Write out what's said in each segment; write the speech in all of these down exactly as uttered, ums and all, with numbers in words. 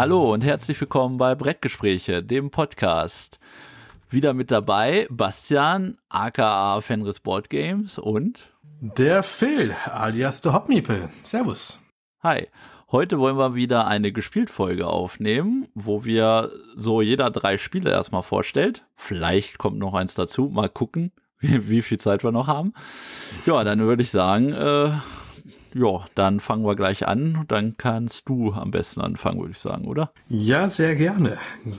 Hallo und herzlich willkommen bei Brettgespräche, dem Podcast. Wieder mit dabei Bastian, aka Fenris Board Games und der Phil, alias der Hopmeeple. Servus. Hi. Heute wollen wir wieder eine Gespielt-Folge aufnehmen, wo wir so jeder drei Spiele erstmal vorstellt. Vielleicht kommt noch eins dazu. Mal gucken, wie, wie viel Zeit wir noch haben. Ja, dann würde ich sagen, äh, ja, dann fangen wir gleich an. Dann kannst du am besten anfangen, würde ich sagen, oder? Ja, sehr gerne.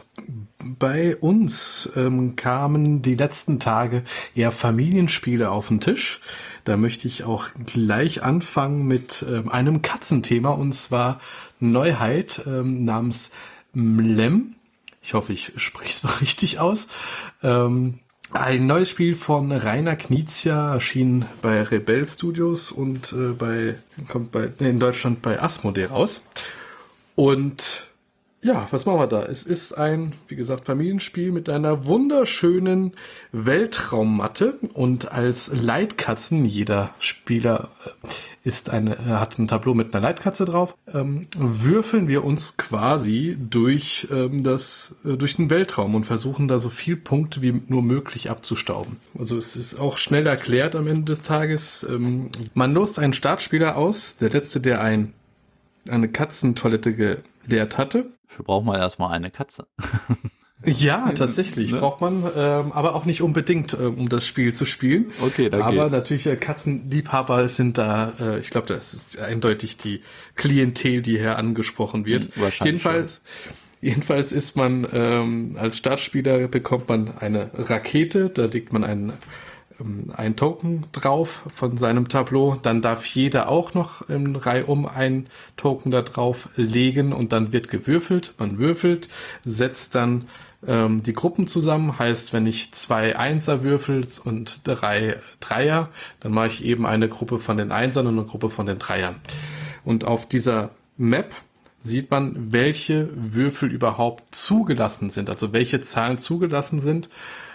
Bei uns ähm, kamen die letzten Tage eher Familienspiele auf den Tisch. Da möchte ich auch gleich anfangen mit ähm, einem Katzenthema, und zwar Neuheit ähm, namens Mlem. Ich hoffe, ich spreche es richtig aus. Ähm, ein neues Spiel von Rainer Knizia, erschien bei Rebell Studios und äh, bei kommt bei in Deutschland bei Asmodee raus. Und ja, was machen wir da? Es ist ein, wie gesagt, Familienspiel mit einer wunderschönen Weltraummatte, und als Leitkatzen, jeder Spieler ist eine, hat ein Tableau mit einer Leitkatze drauf, ähm, würfeln wir uns quasi durch ähm, das äh, durch den Weltraum und versuchen da so viel Punkte wie nur möglich abzustauben. Also es ist auch schnell erklärt am Ende des Tages. Ähm, man lost einen Startspieler aus, der letzte, der ein eine Katzentoilette geleert hatte. Dafür braucht man erstmal eine Katze. Ja, tatsächlich. Ne? Braucht man, ähm, aber auch nicht unbedingt, ähm, um das Spiel zu spielen. Okay, da Aber geht's. natürlich, äh, Katzenliebhaber sind da, äh, ich glaube, das ist eindeutig die Klientel, die hier angesprochen wird. Wahrscheinlich Jedenfalls, jedenfalls ist man, ähm, als Startspieler bekommt man eine Rakete, da legt man einen ein Token drauf von seinem Tableau, dann darf jeder auch noch in Reihe um ein Token da drauf legen, und dann wird gewürfelt. Man würfelt, setzt dann ähm, die Gruppen zusammen, heißt, wenn ich zwei Einser würfel und drei Dreier, dann mache ich eben eine Gruppe von den Einsern und eine Gruppe von den Dreiern. Und auf dieser Map sieht man, welche Würfel überhaupt zugelassen sind, also welche Zahlen zugelassen sind,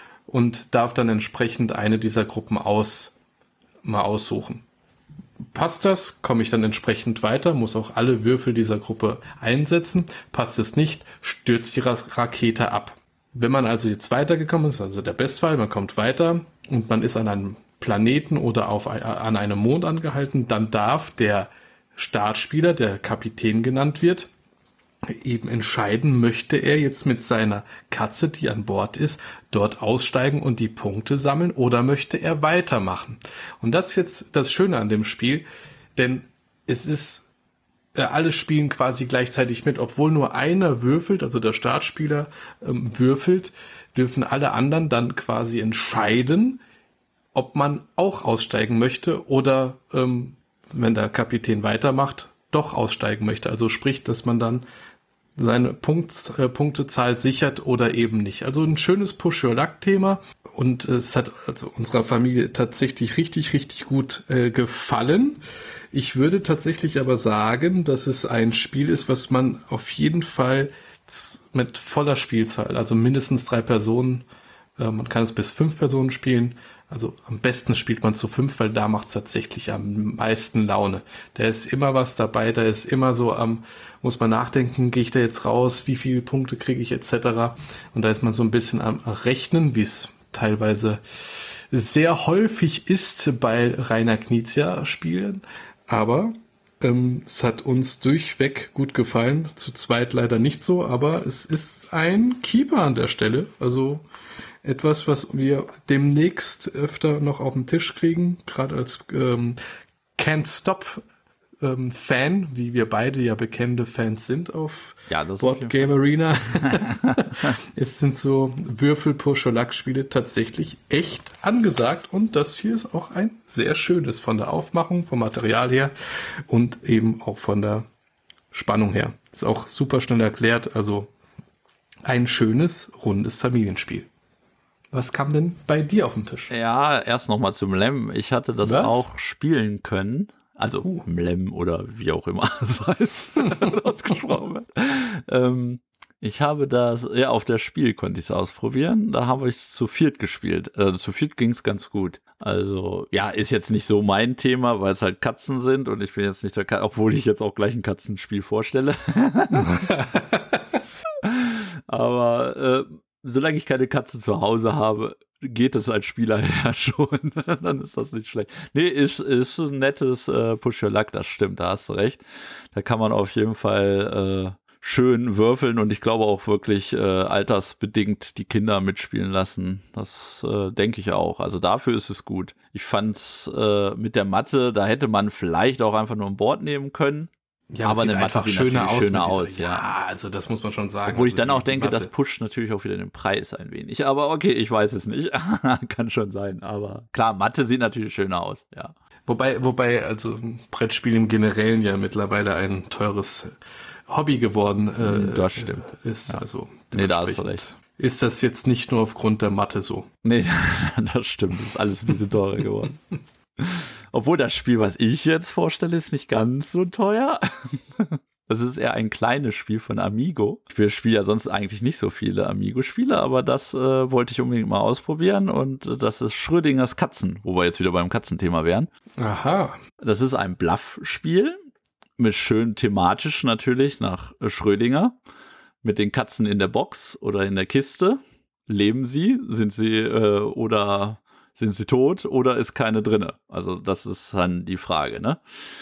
und darf dann entsprechend eine dieser Gruppen aus mal aussuchen. Passt das, komme ich dann entsprechend weiter, muss auch alle Würfel dieser Gruppe einsetzen. Passt es nicht, stürzt die Rakete ab. Wenn man also jetzt weitergekommen ist, also der Bestfall, man kommt weiter und man ist an einem Planeten oder auf, an einem Mond angehalten, dann darf der Startspieler, der Kapitän genannt wird, eben entscheiden, möchte er jetzt mit seiner Katze, die an Bord ist, dort aussteigen und die Punkte sammeln, oder möchte er weitermachen. Und das ist jetzt das Schöne an dem Spiel, denn es ist, äh, alle spielen quasi gleichzeitig mit, obwohl nur einer würfelt, also der Startspieler ähm, würfelt, dürfen alle anderen dann quasi entscheiden, ob man auch aussteigen möchte oder, ähm, wenn der Kapitän weitermacht, doch aussteigen möchte. Also sprich, dass man dann seine Punkt, äh, Punktezahl sichert oder eben nicht. Also ein schönes Push-Your-Luck-Thema, und äh, es hat also unserer Familie tatsächlich richtig, richtig gut äh, gefallen. Ich würde tatsächlich aber sagen, dass es ein Spiel ist, was man auf jeden Fall z- mit voller Spielzahl, also mindestens drei Personen, äh, man kann es bis fünf Personen spielen. Also am besten spielt man zu fünf, weil da macht es tatsächlich am meisten Laune. Da ist immer was dabei, da ist immer so am, muss man nachdenken, gehe ich da jetzt raus, wie viele Punkte kriege ich et cetera. Und da ist man so ein bisschen am Rechnen, wie es teilweise sehr häufig ist bei Rainer Knizia Spielen. Aber ähm, es hat uns durchweg gut gefallen, zu zweit leider nicht so, aber es ist ein Keeper an der Stelle, also etwas, was wir demnächst öfter noch auf den Tisch kriegen, gerade als ähm, Can't Stop ähm, Fan, wie wir beide ja bekannte Fans sind auf ja, das Board Game Arena. Es sind so Würfel-Push-Or-Luck-Spiele tatsächlich echt angesagt, und das hier ist auch ein sehr schönes von der Aufmachung, vom Material her und eben auch von der Spannung her. Ist auch super schnell erklärt, also ein schönes, rundes Familienspiel. Was kam denn bei dir auf den Tisch? Ja, erst nochmal zum Mlem. Ich hatte das Was? auch spielen können. Also uh. Mlem oder wie auch immer es heißt, ausgesprochen wird. Ähm, ich habe das, ja, auf der Spiel konnte ich es ausprobieren. Da habe ich es zu viert gespielt. Also zu viert ging es ganz gut. Also, ja, ist jetzt nicht so mein Thema, weil es halt Katzen sind und ich bin jetzt nicht der Katze, obwohl ich jetzt auch gleich ein Katzenspiel vorstelle. Aber äh, solange ich keine Katze zu Hause habe, geht es als Spieler ja schon. Dann ist das nicht schlecht. Nee, ist, ist ein nettes äh, Push Your Luck, das stimmt, da hast du recht. Da kann man auf jeden Fall äh, schön würfeln und ich glaube auch wirklich äh, altersbedingt die Kinder mitspielen lassen. Das äh, denke ich auch. Also dafür ist es gut. Ich fand äh, mit der Matte, da hätte man vielleicht auch einfach nur ein Board nehmen können. Ja, aber sieht eine Matte einfach sieht schöner natürlich aus. schöner dieser, aus, ja. Ja, also das muss man schon sagen. Obwohl also ich dann die, auch denke, die Matte, das pusht natürlich auch wieder den Preis ein wenig. Aber okay, ich weiß es nicht. Kann schon sein. Aber klar, Matte sieht natürlich schöner aus, ja. Wobei, wobei, also Brettspiel im Generellen ja mittlerweile ein teures Hobby geworden äh, das stimmt. ist. Ja. Also Nee, da hast du recht. Ist das jetzt nicht nur aufgrund der Matte so? Nee, das stimmt. Das ist alles ein bisschen teurer geworden. Obwohl das Spiel, was ich jetzt vorstelle, ist nicht ganz so teuer. Das ist eher ein kleines Spiel von Amigo. Ich spiele ja sonst eigentlich nicht so viele Amigo-Spiele, aber das äh, wollte ich unbedingt mal ausprobieren und äh, das ist Schrödingers Katzen, wo wir jetzt wieder beim Katzenthema wären. Aha. Das ist ein Bluff-Spiel mit schön thematisch natürlich nach Schrödinger. Mit den Katzen in der Box oder in der Kiste. Leben sie? Sind sie äh, oder sind sie tot oder ist keine drinne? Also das ist dann die Frage, ne?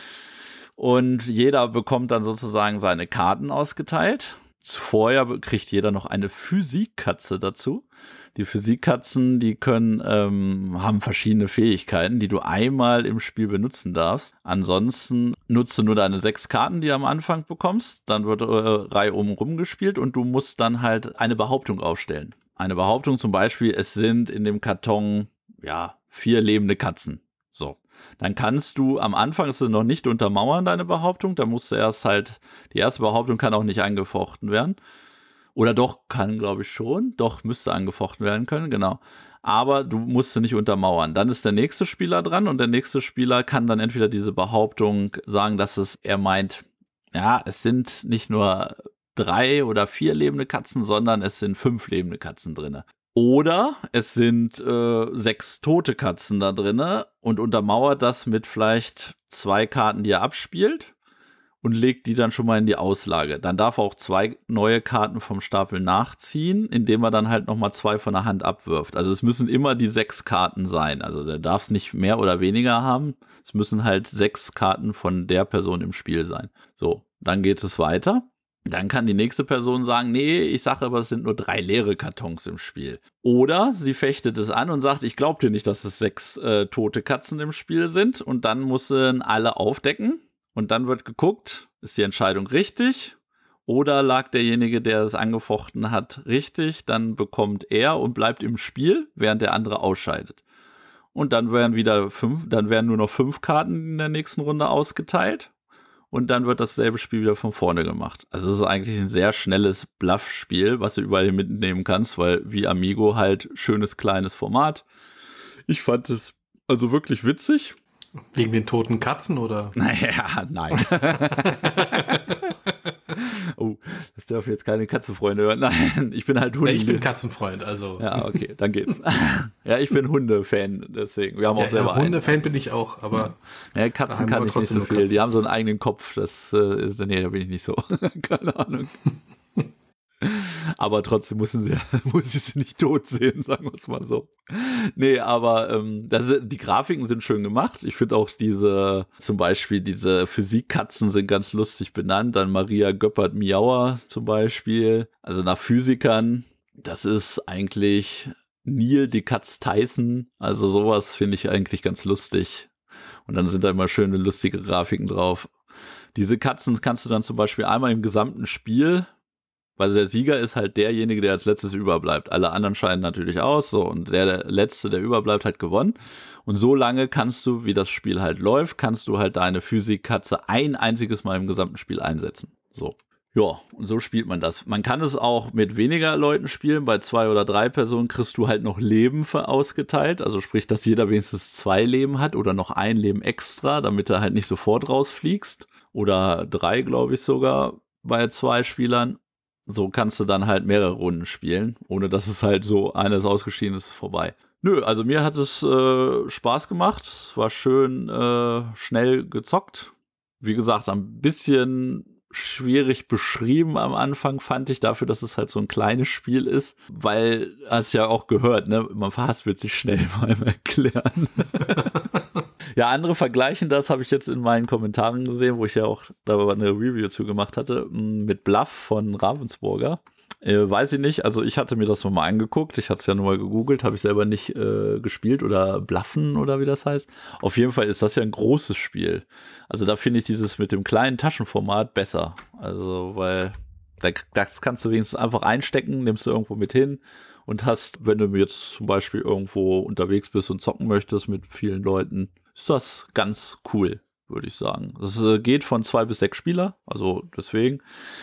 Und jeder bekommt dann sozusagen seine Karten ausgeteilt. Vorher kriegt jeder noch eine Physikkatze dazu. Die Physikkatzen, die können, ähm, haben verschiedene Fähigkeiten, die du einmal im Spiel benutzen darfst. Ansonsten nutzt du nur deine sechs Karten, die du am Anfang bekommst. Dann wird äh, Reihe oben rumgespielt und du musst dann halt eine Behauptung aufstellen. Eine Behauptung zum Beispiel, es sind in dem Karton, ja, vier lebende Katzen. So. Dann kannst du, am Anfang ist es noch nicht untermauern, deine Behauptung. Da musst du erst halt, die erste Behauptung kann auch nicht angefochten werden. Oder doch, kann glaube ich schon. Doch, müsste angefochten werden können, genau. Aber du musst sie nicht untermauern. Dann ist der nächste Spieler dran und der nächste Spieler kann dann entweder diese Behauptung sagen, dass es, er meint, ja, es sind nicht nur drei oder vier lebende Katzen, sondern es sind fünf lebende Katzen drinne. Oder es sind äh, sechs tote Katzen da drinne und untermauert das mit vielleicht zwei Karten, die er abspielt und legt die dann schon mal in die Auslage. Dann darf er auch zwei neue Karten vom Stapel nachziehen, indem er dann halt nochmal zwei von der Hand abwirft. Also es müssen immer die sechs Karten sein. Also der darf es nicht mehr oder weniger haben. Es müssen halt sechs Karten von der Person im Spiel sein. So, dann geht es weiter. Dann kann die nächste Person sagen, nee, ich sage aber, es sind nur drei leere Kartons im Spiel. Oder sie fechtet es an und sagt, ich glaube dir nicht, dass es sechs äh, tote Katzen im Spiel sind. Und dann müssen alle aufdecken. Und dann wird geguckt, ist die Entscheidung richtig? Oder lag derjenige, der es angefochten hat, richtig? Dann bekommt er und bleibt im Spiel, während der andere ausscheidet. Und dann werden wieder fünf, dann werden nur noch fünf Karten in der nächsten Runde ausgeteilt. Und dann wird dasselbe Spiel wieder von vorne gemacht. Also es ist eigentlich ein sehr schnelles Bluff-Spiel, was du überall mitnehmen kannst, weil wie Amigo halt schönes kleines Format. Ich fand es also wirklich witzig. Wegen den toten Katzen, oder? Naja, nein. Oh, das dürfen jetzt keine Katzenfreunde hören. Nein, ich bin halt Hunde. Ja, ich bin Katzenfreund, also. Ja, okay, dann geht's. Ja, ich bin Hundefan, deswegen. Wir haben auch ja, selber ja, Hundefan bin ich auch, aber. Ja, Katzen kann ich nicht so viel. Die haben so einen eigenen Kopf, das äh, ist, nee, da bin ich nicht so. Keine Ahnung. Aber trotzdem müssen sie, muss ich sie nicht tot sehen, sagen wir es mal so. Nee, aber ähm, das, die Grafiken sind schön gemacht. Ich finde auch diese, zum Beispiel diese Physikkatzen sind ganz lustig benannt. Dann Maria Göppert-Miauer zum Beispiel, also nach Physikern. Das ist eigentlich Neil deGrasse Tyson. Also sowas finde ich eigentlich ganz lustig. Und dann sind da immer schöne, lustige Grafiken drauf. Diese Katzen kannst du dann zum Beispiel einmal im gesamten Spiel, weil der Sieger ist halt derjenige, der als letztes überbleibt. Alle anderen scheiden natürlich aus, so, und der, der Letzte, der überbleibt, hat gewonnen. Und so lange kannst du, wie das Spiel halt läuft, kannst du halt deine Physikkatze ein einziges Mal im gesamten Spiel einsetzen. So. Ja, und so spielt man das. Man kann es auch mit weniger Leuten spielen. Bei zwei oder drei Personen kriegst du halt noch Leben ausgeteilt. Also sprich, dass jeder wenigstens zwei Leben hat oder noch ein Leben extra, damit du halt nicht sofort rausfliegst. Oder drei, glaube ich sogar, bei zwei Spielern. So kannst du dann halt mehrere Runden spielen, ohne dass es halt so, eines ausgeschieden ist, vorbei. Nö, also mir hat es äh, Spaß gemacht. Es war schön äh, schnell gezockt. Wie gesagt, ein bisschen schwierig beschrieben am Anfang, fand ich, dafür, dass es halt so ein kleines Spiel ist, weil, hast ja auch gehört, ne, man verhaspelt sich schnell beim Erklären. Ja, andere vergleichen das, habe ich jetzt in meinen Kommentaren gesehen, wo ich ja auch da eine Review zu gemacht hatte, mit Bluff von Ravensburger. Äh, weiß ich nicht, also ich hatte mir das nochmal angeguckt, ich hatte es ja nur mal gegoogelt, habe ich selber nicht äh, gespielt oder Bluffen oder wie das heißt. Auf jeden Fall ist das ja ein großes Spiel. Also da finde ich dieses mit dem kleinen Taschenformat besser. Also, weil das kannst du wenigstens einfach einstecken, nimmst du irgendwo mit hin und hast, wenn du jetzt zum Beispiel irgendwo unterwegs bist und zocken möchtest mit vielen Leuten, ist das ganz cool, würde ich sagen. Das äh, geht von zwei bis sechs Spieler, also deswegen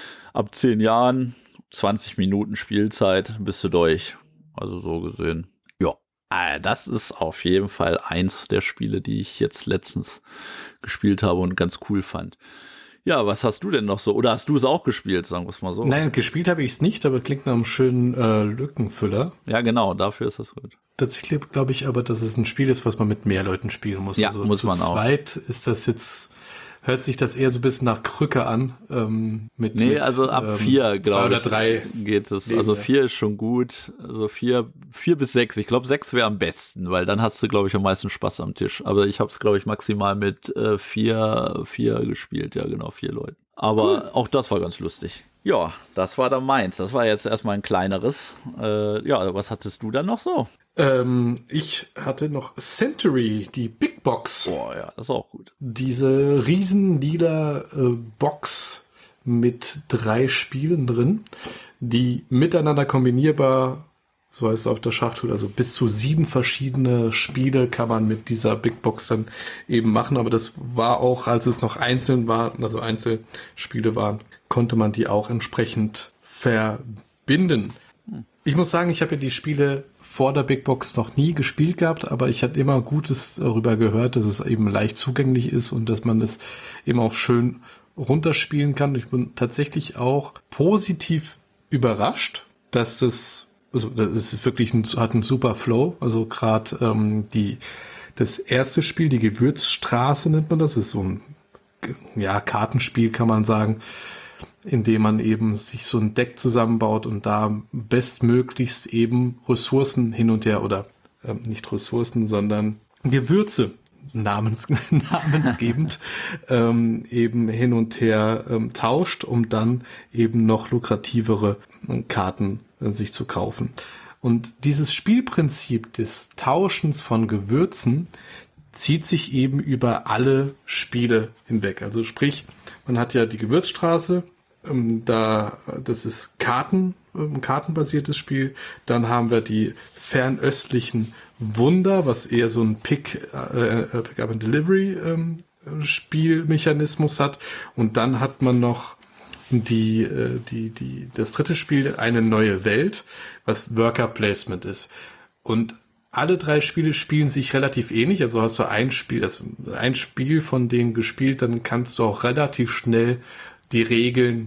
ab zehn Jahren zwanzig Minuten Spielzeit bist du durch. Also so gesehen. Ja, äh, das ist auf jeden Fall eins der Spiele, die ich jetzt letztens gespielt habe und ganz cool fand. Ja, was hast du denn noch so? Oder hast du es auch gespielt, sagen wir es mal so? Nein, gespielt habe ich es nicht, aber klingt nach einem schönen äh, Lückenfüller. Ja, genau, dafür ist das gut. Tatsächlich glaube ich aber, dass es ein Spiel ist, was man mit mehr Leuten spielen muss. Ja, also muss zu man auch. zweit ist das jetzt... Hört sich das eher so ein bisschen nach Krücke an. Ähm, mit, nee, mit, also ab ähm, vier, glaube ich, oder drei geht es. Wege. Also vier ist schon gut. Also vier, vier bis sechs. Ich glaube, sechs wäre am besten, weil dann hast du, glaube ich, am meisten Spaß am Tisch. Aber ich habe es, glaube ich, maximal mit äh, vier, vier gespielt. Ja, genau, vier Leuten. Aber cool. Auch das war ganz lustig. Ja, das war dann meins. Das war jetzt erstmal ein kleineres. Äh, ja, was hattest du dann noch so? Ähm, ich hatte noch Century, die Big Box. Boah, ja, das ist auch gut. Diese riesen lila äh, Box mit drei Spielen drin, die miteinander kombinierbar, so heißt es auf der Schachtel, also bis zu sieben verschiedene Spiele kann man mit dieser Big Box dann eben machen. Aber das war auch, als es noch einzeln war, also Einzelspiele waren, konnte man die auch entsprechend verbinden. Ich muss sagen, ich habe ja die Spiele vor der Big Box noch nie gespielt gehabt, aber ich hatte immer Gutes darüber gehört, dass es eben leicht zugänglich ist und dass man es eben auch schön runterspielen kann. Ich bin tatsächlich auch positiv überrascht, dass das, also das ist wirklich ein, hat einen super Flow. Also gerade ähm, die das erste Spiel, die Gewürzstraße nennt man das, ist so ein ja Kartenspiel, kann man sagen, indem man eben sich so ein Deck zusammenbaut und da bestmöglichst eben Ressourcen hin und her oder äh, nicht Ressourcen, sondern Gewürze namens, namensgebend ähm, eben hin und her ähm, tauscht, um dann eben noch lukrativere äh, Karten äh, sich zu kaufen. Und dieses Spielprinzip des Tauschens von Gewürzen zieht sich eben über alle Spiele hinweg. Also sprich, man hat ja die Gewürzstraße, ähm, da das ist Karten, ein kartenbasiertes Spiel. Dann haben wir die fernöstlichen Wunder, was eher so ein Pick, äh, Pick-up and Delivery ähm, Spielmechanismus hat. Und dann hat man noch die, äh, die, die, das dritte Spiel, eine neue Welt, was Worker Placement ist. Und alle drei Spiele spielen sich relativ ähnlich. Also hast du ein Spiel, also ein Spiel von denen gespielt, dann kannst du auch relativ schnell die Regeln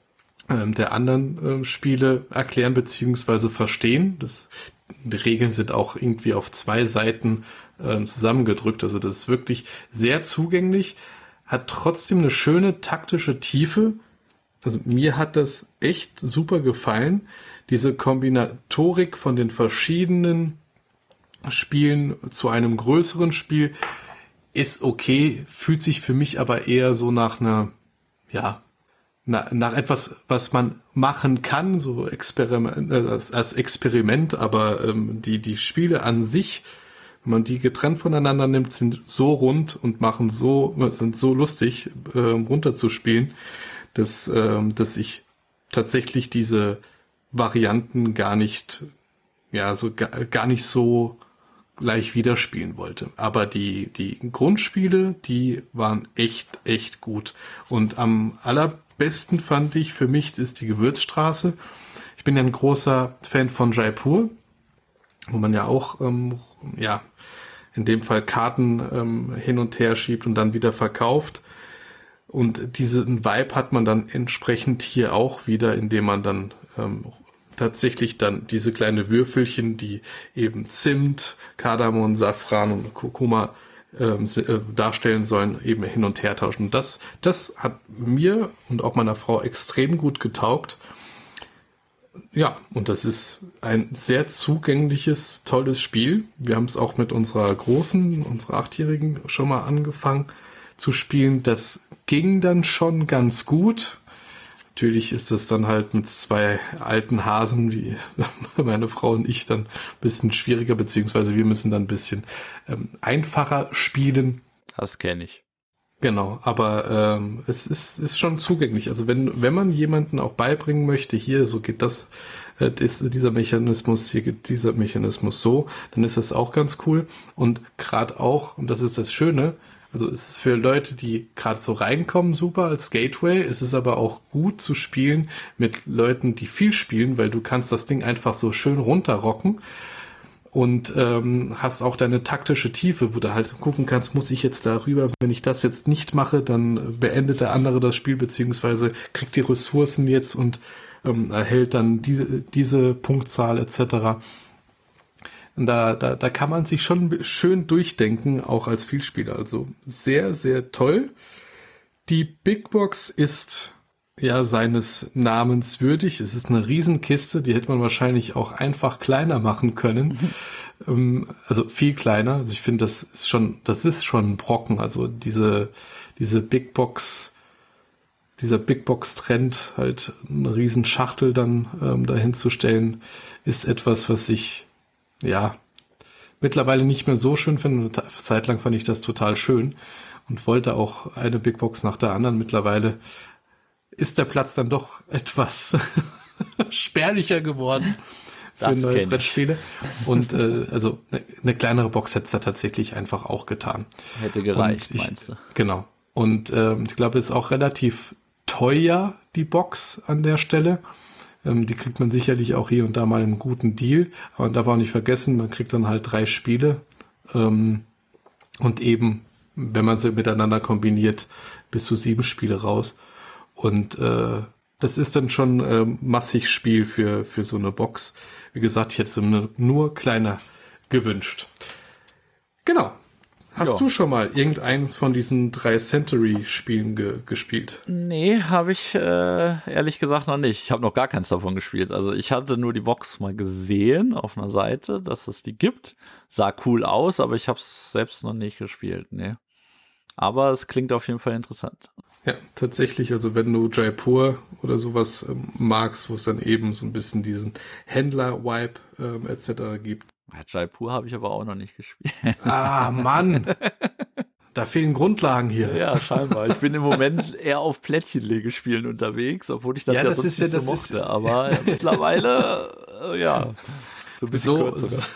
ähm, der anderen ähm, Spiele erklären bzw. verstehen. Das, die Regeln sind auch irgendwie auf zwei Seiten ähm, zusammengedrückt. Also das ist wirklich sehr zugänglich, hat trotzdem eine schöne taktische Tiefe. Also mir hat das echt super gefallen. Diese Kombinatorik von den verschiedenen Spielen zu einem größeren Spiel ist okay, fühlt sich für mich aber eher so nach einer, ja, na, nach etwas, was man machen kann, so Experiment, äh, als, als Experiment, aber ähm, die, die Spiele an sich, wenn man die getrennt voneinander nimmt, sind so rund und machen so, sind so lustig, äh, runterzuspielen, dass, äh, dass ich tatsächlich diese Varianten gar nicht, ja, so gar, gar nicht so gleich wieder spielen wollte. Aber die, die Grundspiele, die waren echt, echt gut. Und am allerbesten fand ich für mich ist die Gewürzstraße. Ich bin ja ein großer Fan von Jaipur, wo man ja auch, ähm, ja, in dem Fall Karten ähm, hin und her schiebt und dann wieder verkauft. Und diesen Vibe hat man dann entsprechend hier auch wieder, indem man dann ähm, tatsächlich dann diese kleine Würfelchen, die eben Zimt, Kardamom, Safran und Kurkuma ähm, äh, darstellen sollen, eben hin und her tauschen. Und das, das hat mir und auch meiner Frau extrem gut getaugt. Ja, und das ist ein sehr zugängliches, tolles Spiel. Wir haben es auch mit unserer Großen, unserer Achtjährigen schon mal angefangen zu spielen. Das ging dann schon ganz gut. Natürlich ist das dann halt mit zwei alten Hasen wie meine Frau und ich dann ein bisschen schwieriger, beziehungsweise wir müssen dann ein bisschen ähm, einfacher spielen. Das kenne ich. Genau, aber ähm, es ist, ist schon zugänglich. Also wenn, wenn man jemanden auch beibringen möchte, hier, so geht das, äh, ist dieser Mechanismus, hier geht dieser Mechanismus so, dann ist das auch ganz cool. Und gerade auch, und das ist das Schöne, also es ist für Leute, die gerade so reinkommen, super als Gateway. Es ist aber auch gut zu spielen mit Leuten, die viel spielen, weil du kannst das Ding einfach so schön runterrocken. Und ähm, hast auch deine taktische Tiefe, wo du halt gucken kannst, muss ich jetzt darüber, wenn ich das jetzt nicht mache, dann beendet der andere das Spiel, beziehungsweise kriegt die Ressourcen jetzt und ähm, erhält dann diese, diese Punktzahl et cetera. Und da, da, da kann man sich schon schön durchdenken, auch als Vielspieler. Also sehr, sehr toll. Die Big Box ist ja seines Namens würdig. Es ist eine Riesenkiste, die hätte man wahrscheinlich auch einfach kleiner machen können. Mhm. Also viel kleiner. Also ich finde, das ist schon, das ist schon ein Brocken. Also diese, diese Big Box, dieser Big Box Trend, halt eine Riesenschachtel dann ähm, dahin zu stellen, ist etwas, was ich, ja, mittlerweile nicht mehr so schön finde. Eine Zeit lang fand ich das total schön und wollte auch eine Big Box nach der anderen. Mittlerweile ist der Platz dann doch etwas spärlicher geworden für das neue Brettspiele. Und äh, also eine, eine kleinere Box hätte es da tatsächlich einfach auch getan. Hätte gereicht, ich, meinst du? Genau. Und ähm, ich glaube, es ist auch relativ teuer, die Box an der Stelle. Ähm, die kriegt man sicherlich auch hier und da mal einen guten Deal. Aber man darf auch nicht vergessen, man kriegt dann halt drei Spiele. Ähm, und eben, wenn man sie miteinander kombiniert, bis zu sieben Spiele raus. Und äh, das ist dann schon äh, massig Spiel für für so eine Box. Wie gesagt, ich hätte es mir nur kleiner gewünscht. Genau. Hast jo. du schon mal irgendeines von diesen drei Century-Spielen ge- gespielt? Nee, habe ich äh, ehrlich gesagt noch nicht. Ich habe noch gar keins davon gespielt. Also ich hatte nur die Box mal gesehen auf einer Seite, dass es die gibt. Sah cool aus, aber ich habe es selbst noch nicht gespielt. Nee. Aber es klingt auf jeden Fall interessant. Ja, tatsächlich, also wenn du Jaipur oder sowas ähm, magst, wo es dann eben so ein bisschen diesen Händler-Vibe ähm, et cetera gibt. Ja, Jaipur habe ich aber auch noch nicht gespielt. Ah, Mann! Da fehlen Grundlagen hier. Ja, scheinbar. Ich bin im Moment eher auf Plättchenlegespielen unterwegs, obwohl ich das ja, ja das sonst ist nicht ja, so das mochte. Ist, aber ja, mittlerweile, äh, ja, so ein bisschen so, kürzer.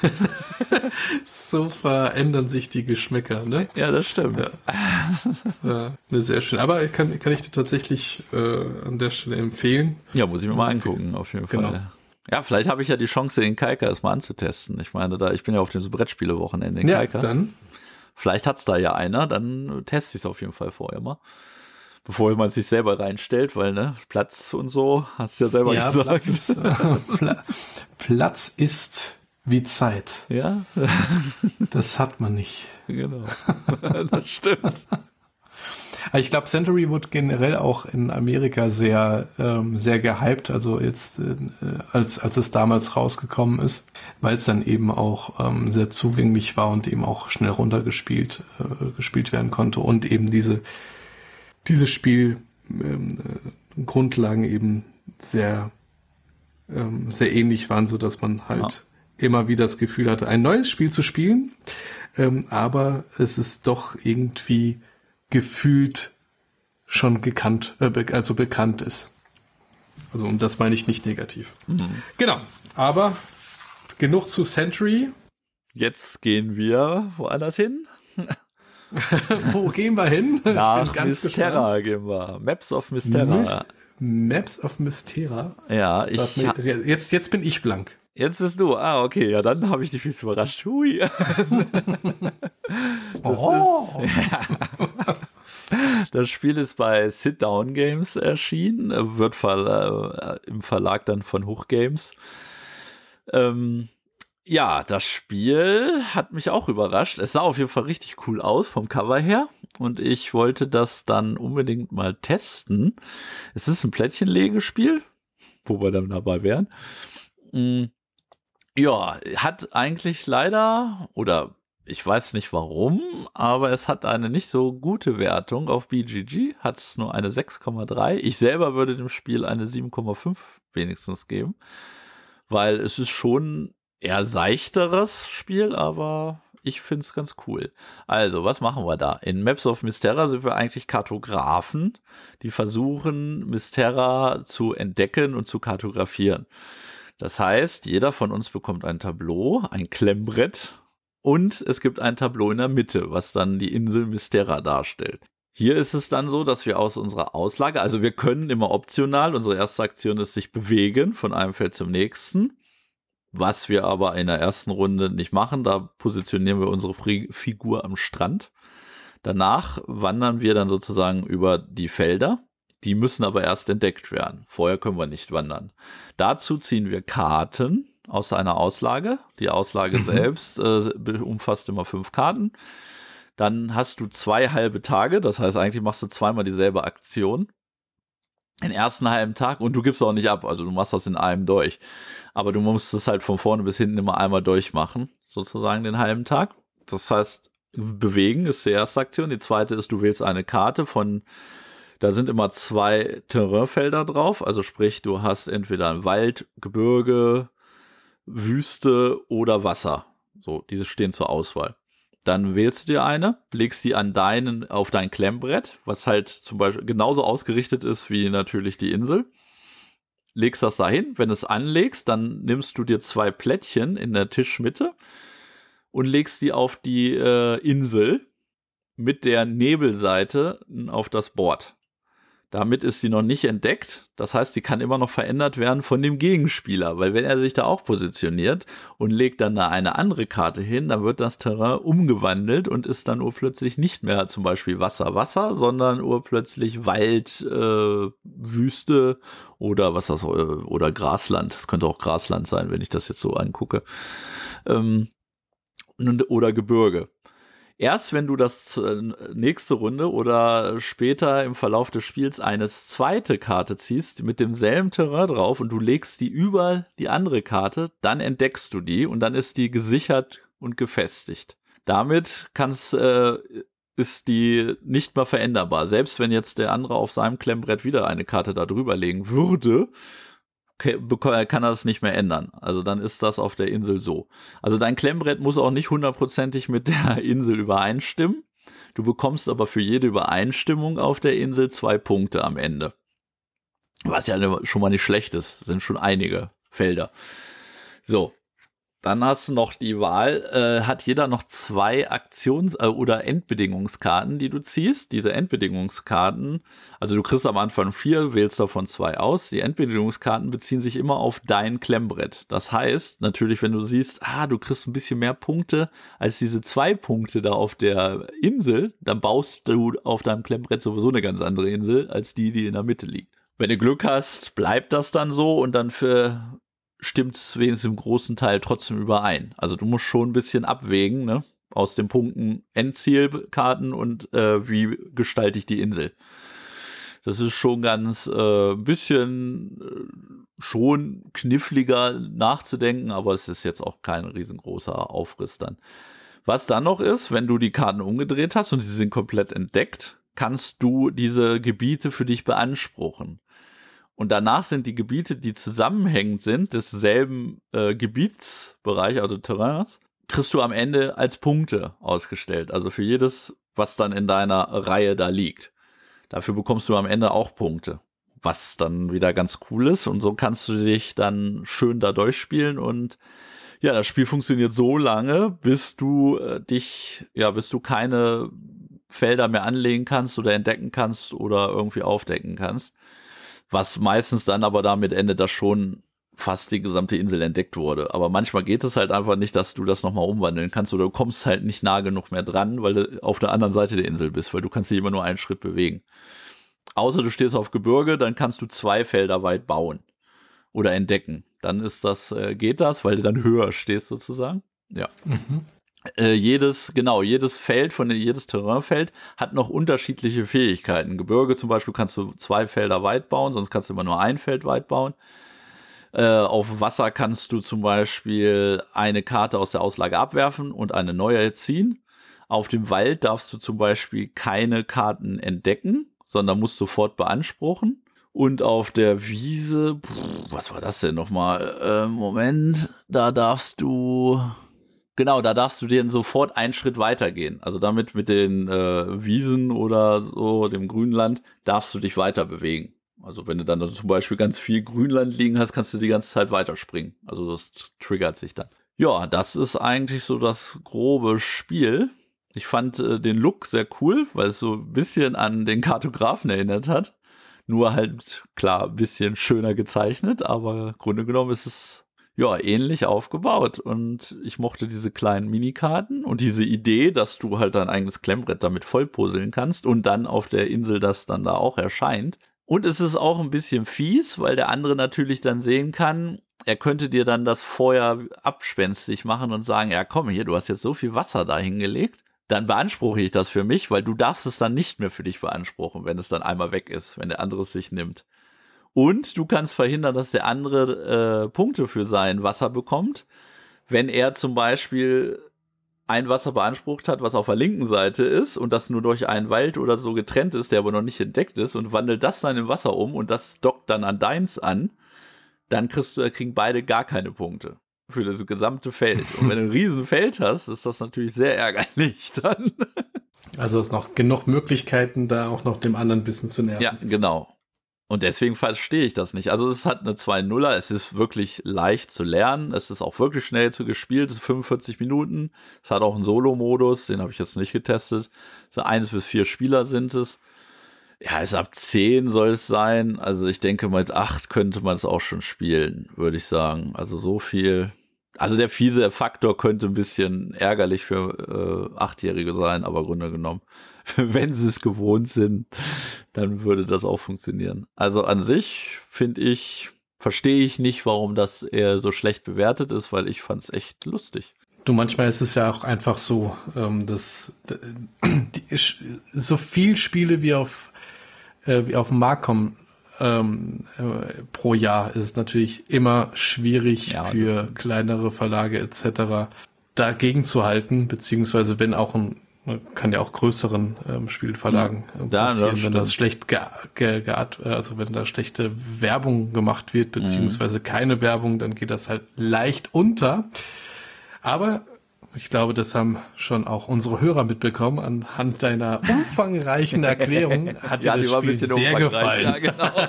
So verändern sich die Geschmäcker, ne? Ja, das stimmt. Ja. Ja, sehr schön. Aber kann, kann ich dir tatsächlich äh, an der Stelle empfehlen. Ja, muss ich mir mal angucken, auf jeden Fall. Genau. Ja, vielleicht habe ich ja die Chance, den Kaika erstmal anzutesten. Ich meine, da ich bin ja auf dem Brettspiele-Wochenende in ja, Kaika. Dann. Vielleicht hat's da ja einer, dann teste ich es auf jeden Fall vorher mal. Bevor man sich selber reinstellt, weil, ne, Platz und so, hast du ja selber ja, gesagt. Platz ist, äh, Pla- Platz ist wie Zeit. Ja. Das hat man nicht. Genau. Das stimmt. Ich glaube, Century wird generell auch in Amerika sehr, ähm, sehr gehypt, also jetzt, äh, als, als es damals rausgekommen ist, weil es dann eben auch ähm, sehr zugänglich war und eben auch schnell runtergespielt, äh, gespielt werden konnte und eben diese, diese Spiel, ähm, äh, Grundlagen eben sehr, ähm, sehr ähnlich waren, so dass man halt ja. immer wieder das Gefühl hatte, ein neues Spiel zu spielen, ähm, aber es ist doch irgendwie gefühlt schon gekannt, äh, be- also bekannt ist. Also und das meine ich nicht negativ. Mhm. Genau, aber genug zu Century. Jetzt gehen wir woanders hin. Wo gehen wir hin? Nach Mysterra gehen wir. Maps of Mysterra. Mys- Maps of Mysterra? Ja, ich mir, jetzt, jetzt bin ich blank. Jetzt bist du. Ah, okay. Ja, dann habe ich dich viel überrascht. Hui. Das oh. ist, ja. Das Spiel ist bei Sit Down Games erschienen, wird ver- äh, im Verlag dann von Hoch Games. Ähm, Ja, das Spiel hat mich auch überrascht. Es sah auf jeden Fall richtig cool aus vom Cover her und ich wollte das dann unbedingt mal testen. Es ist ein Plättchenlegespiel, wo wir dann dabei wären. Ja, hat eigentlich leider, oder ich weiß nicht warum, aber es hat eine nicht so gute Wertung auf B G G, hat es nur eine sechs Komma drei. Ich selber würde dem Spiel eine sieben Komma fünf wenigstens geben, weil es ist schon eher seichteres Spiel, aber ich finde es ganz cool. Also, was machen wir da? In Maps of Mysterra sind wir eigentlich Kartografen, die versuchen, Mysterra zu entdecken und zu kartografieren. Das heißt, jeder von uns bekommt ein Tableau, ein Klemmbrett und es gibt ein Tableau in der Mitte, was dann die Insel Mysterra darstellt. Hier ist es dann so, dass wir aus unserer Auslage, also wir können immer optional, unsere erste Aktion ist sich bewegen von einem Feld zum nächsten. Was wir aber in der ersten Runde nicht machen, da positionieren wir unsere Figur am Strand. Danach wandern wir dann sozusagen über die Felder. Die müssen aber erst entdeckt werden. Vorher können wir nicht wandern. Dazu ziehen wir Karten aus einer Auslage. Die Auslage mhm. selbst äh, umfasst immer fünf Karten. Dann hast du zwei halbe Tage. Das heißt, eigentlich machst du zweimal dieselbe Aktion. Den ersten halben Tag und du gibst auch nicht ab, also du machst das in einem durch. Aber du musst es halt von vorne bis hinten immer einmal durchmachen, sozusagen den halben Tag. Das heißt, bewegen ist die erste Aktion. Die zweite ist, du wählst eine Karte von, da sind immer zwei Terrainfelder drauf, also sprich, du hast entweder ein Wald, Gebirge, Wüste oder Wasser. So, diese stehen zur Auswahl. Dann wählst du dir eine, legst die an deinen, auf dein Klemmbrett, was halt zum Beispiel genauso ausgerichtet ist wie natürlich die Insel. Legst das dahin, wenn du es anlegst, dann nimmst du dir zwei Plättchen in der Tischmitte und legst die auf die äh, Insel mit der Nebelseite auf das Board. Damit ist sie noch nicht entdeckt. Das heißt, die kann immer noch verändert werden von dem Gegenspieler, weil wenn er sich da auch positioniert und legt dann da eine andere Karte hin, dann wird das Terrain umgewandelt und ist dann urplötzlich nicht mehr zum Beispiel Wasser, Wasser, sondern urplötzlich Wald, äh, Wüste oder was das, oder Grasland. Das könnte auch Grasland sein, wenn ich das jetzt so angucke. Ähm, oder Gebirge. Erst wenn du das nächste Runde oder später im Verlauf des Spiels eine zweite Karte ziehst mit demselben Terrain drauf und du legst die über die andere Karte, dann entdeckst du die und dann ist die gesichert und gefestigt. Damit kannst, äh, ist die nicht mehr veränderbar. Selbst wenn jetzt der andere auf seinem Klemmbrett wieder eine Karte da drüber legen würde, kann er das nicht mehr ändern. Also dann ist das auf der Insel so. Also dein Klemmbrett muss auch nicht hundertprozentig mit der Insel übereinstimmen. Du bekommst aber für jede Übereinstimmung auf der Insel zwei Punkte am Ende. Was ja schon mal nicht schlecht ist. Das sind schon einige Felder. So. Dann hast du noch die Wahl, äh, hat jeder noch zwei Aktions- äh, oder Endbedingungskarten, die du ziehst. Diese Endbedingungskarten, also du kriegst am Anfang vier, wählst davon zwei aus. Die Endbedingungskarten beziehen sich immer auf dein Klemmbrett. Das heißt, natürlich, wenn du siehst, ah, du kriegst ein bisschen mehr Punkte als diese zwei Punkte da auf der Insel, dann baust du auf deinem Klemmbrett sowieso eine ganz andere Insel als die, die in der Mitte liegt. Wenn du Glück hast, bleibt das dann so und dann für stimmt es wenigstens im großen Teil trotzdem überein. Also du musst schon ein bisschen abwägen, ne, aus den Punkten Endzielkarten und äh, wie gestalte ich die Insel. Das ist schon ganz äh, ein bisschen äh, schon kniffliger nachzudenken, aber es ist jetzt auch kein riesengroßer Aufriss dann. Was dann noch ist, wenn du die Karten umgedreht hast und sie sind komplett entdeckt, kannst du diese Gebiete für dich beanspruchen. Und danach sind die Gebiete, die zusammenhängend sind, desselben äh, Gebietsbereich, also Terrains, kriegst du am Ende als Punkte ausgestellt. Also für jedes, was dann in deiner Reihe da liegt. Dafür bekommst du am Ende auch Punkte. Was dann wieder ganz cool ist. Und so kannst du dich dann schön da durchspielen. Und ja, das Spiel funktioniert so lange, bis du äh, dich, ja, bis du keine Felder mehr anlegen kannst oder entdecken kannst oder irgendwie aufdecken kannst. Was meistens dann aber damit endet, dass schon fast die gesamte Insel entdeckt wurde. Aber manchmal geht es halt einfach nicht, dass du das nochmal umwandeln kannst oder du kommst halt nicht nah genug mehr dran, weil du auf der anderen Seite der Insel bist, weil du kannst dich immer nur einen Schritt bewegen. Außer du stehst auf Gebirge, dann kannst du zwei Felder weit bauen oder entdecken. Dann ist das, äh, geht das, weil du dann höher stehst sozusagen. Ja. Mhm. Äh, jedes, genau, jedes Feld, von jedes Terrainfeld hat noch unterschiedliche Fähigkeiten. Gebirge zum Beispiel kannst du zwei Felder weit bauen, sonst kannst du immer nur ein Feld weit bauen. Äh, auf Wasser kannst du zum Beispiel eine Karte aus der Auslage abwerfen und eine neue ziehen. Auf dem Wald darfst du zum Beispiel keine Karten entdecken, sondern musst sofort beanspruchen. Und auf der Wiese, pff, was war das denn nochmal? Äh, Moment, da darfst du... Genau, da darfst du dir sofort einen Schritt weitergehen. Also damit mit den äh, Wiesen oder so, dem Grünland, darfst du dich weiter bewegen. Also wenn du dann zum Beispiel ganz viel Grünland liegen hast, kannst du die ganze Zeit weiterspringen. Also das triggert sich dann. Ja, das ist eigentlich so das grobe Spiel. Ich fand äh, den Look sehr cool, weil es so ein bisschen an den Kartografen erinnert hat. Nur halt, klar, ein bisschen schöner gezeichnet, aber im Grunde genommen ist es ja, ähnlich aufgebaut und ich mochte diese kleinen Minikarten und diese Idee, dass du halt dein eigenes Klemmbrett damit vollpuzzeln kannst und dann auf der Insel das dann da auch erscheint. Und es ist auch ein bisschen fies, weil der andere natürlich dann sehen kann, er könnte dir dann das Feuer abspenstig machen und sagen, ja komm hier, du hast jetzt so viel Wasser da hingelegt, dann beanspruche ich das für mich, weil du darfst es dann nicht mehr für dich beanspruchen, wenn es dann einmal weg ist, wenn der andere es sich nimmt. Und du kannst verhindern, dass der andere äh, Punkte für sein Wasser bekommt, wenn er zum Beispiel ein Wasser beansprucht hat, was auf der linken Seite ist und das nur durch einen Wald oder so getrennt ist, der aber noch nicht entdeckt ist und wandelt das dann in Wasser um und das dockt dann an deins an, dann kriegst du, kriegen beide gar keine Punkte für das gesamte Feld. Und wenn du ein Riesenfeld hast, ist das natürlich sehr ärgerlich dann. Also es noch genug Möglichkeiten, da auch noch dem anderen ein bisschen zu nerven. Ja, genau. Und deswegen verstehe ich das nicht. Also es hat eine zwei nuller, es ist wirklich leicht zu lernen, es ist auch wirklich schnell zu gespielt, es ist fünfundvierzig Minuten, es hat auch einen Solo-Modus, den habe ich jetzt nicht getestet, so eins bis vier Spieler sind es. Ja, es ist ab zehn soll es sein, also ich denke mit acht könnte man es auch schon spielen, würde ich sagen. Also so viel, also der fiese Faktor könnte ein bisschen ärgerlich für äh, Achtjährige sein, aber im Grunde genommen, wenn sie es gewohnt sind, dann würde das auch funktionieren. Also an sich finde ich, verstehe ich nicht, warum das eher so schlecht bewertet ist, weil ich fand es echt lustig. Du, manchmal ist es ja auch einfach so, ähm, dass die, so viel Spiele wie auf, äh, wie auf den Markt kommen ähm, äh, pro Jahr, ist es natürlich immer schwierig ja, für kleinere Verlage et cetera dagegen zu halten, beziehungsweise wenn auch ein kann ja auch größeren ähm, Spielverlagen äh, passieren, ja, wenn das schlecht ge- ge- ge- also wenn da schlechte Werbung gemacht wird, beziehungsweise mhm. keine Werbung, dann geht das halt leicht unter. Aber ich glaube, das haben schon auch unsere Hörer mitbekommen. Anhand deiner umfangreichen Erklärung hat dir ja, das Spiel sehr gefallen. Ja,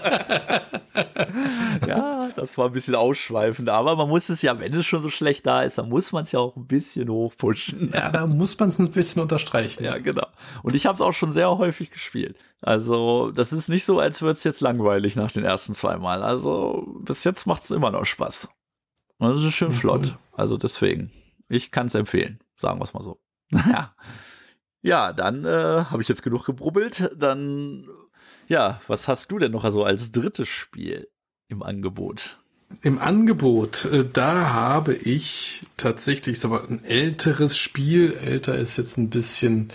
genau. Ja, das war ein bisschen ausschweifend, aber man muss es ja, wenn es schon so schlecht da ist, dann muss man es ja auch ein bisschen hochpushen. Ja, da muss man es ein bisschen unterstreichen. Ja, genau. Und ich habe es auch schon sehr häufig gespielt. Also das ist nicht so, als würde es jetzt langweilig nach den ersten zwei Mal. Also bis jetzt macht es immer noch Spaß. Und es ist schön flott. Also deswegen, ich kann es empfehlen, sagen wir es mal so. Ja, ja, dann äh, habe ich jetzt genug gebrubbelt. Dann, ja, was hast du denn noch also als drittes Spiel im Angebot? Im Angebot, äh, da habe ich tatsächlich, ich sag mal, ein älteres Spiel. Älter ist jetzt ein bisschen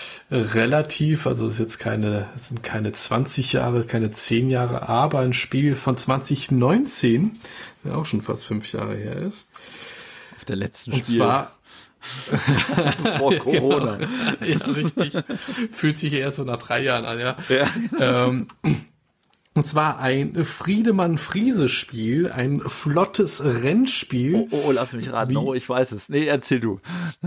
relativ, also ist jetzt keine, es sind keine zwanzig Jahre, keine zehn Jahre, aber ein Spiel von zwanzig neunzehn, der auch schon fast fünf Jahre her ist. Auf der letzten Und Spiel. zwar vor Corona. Genau. Ja, richtig. Fühlt sich eher so nach drei Jahren an, ja. Ja. Ähm, und zwar ein Friedemann-Friese-Spiel, ein flottes Rennspiel. Oh, oh, oh, lass mich raten. Wie? Oh, ich weiß es. Nee, erzähl du.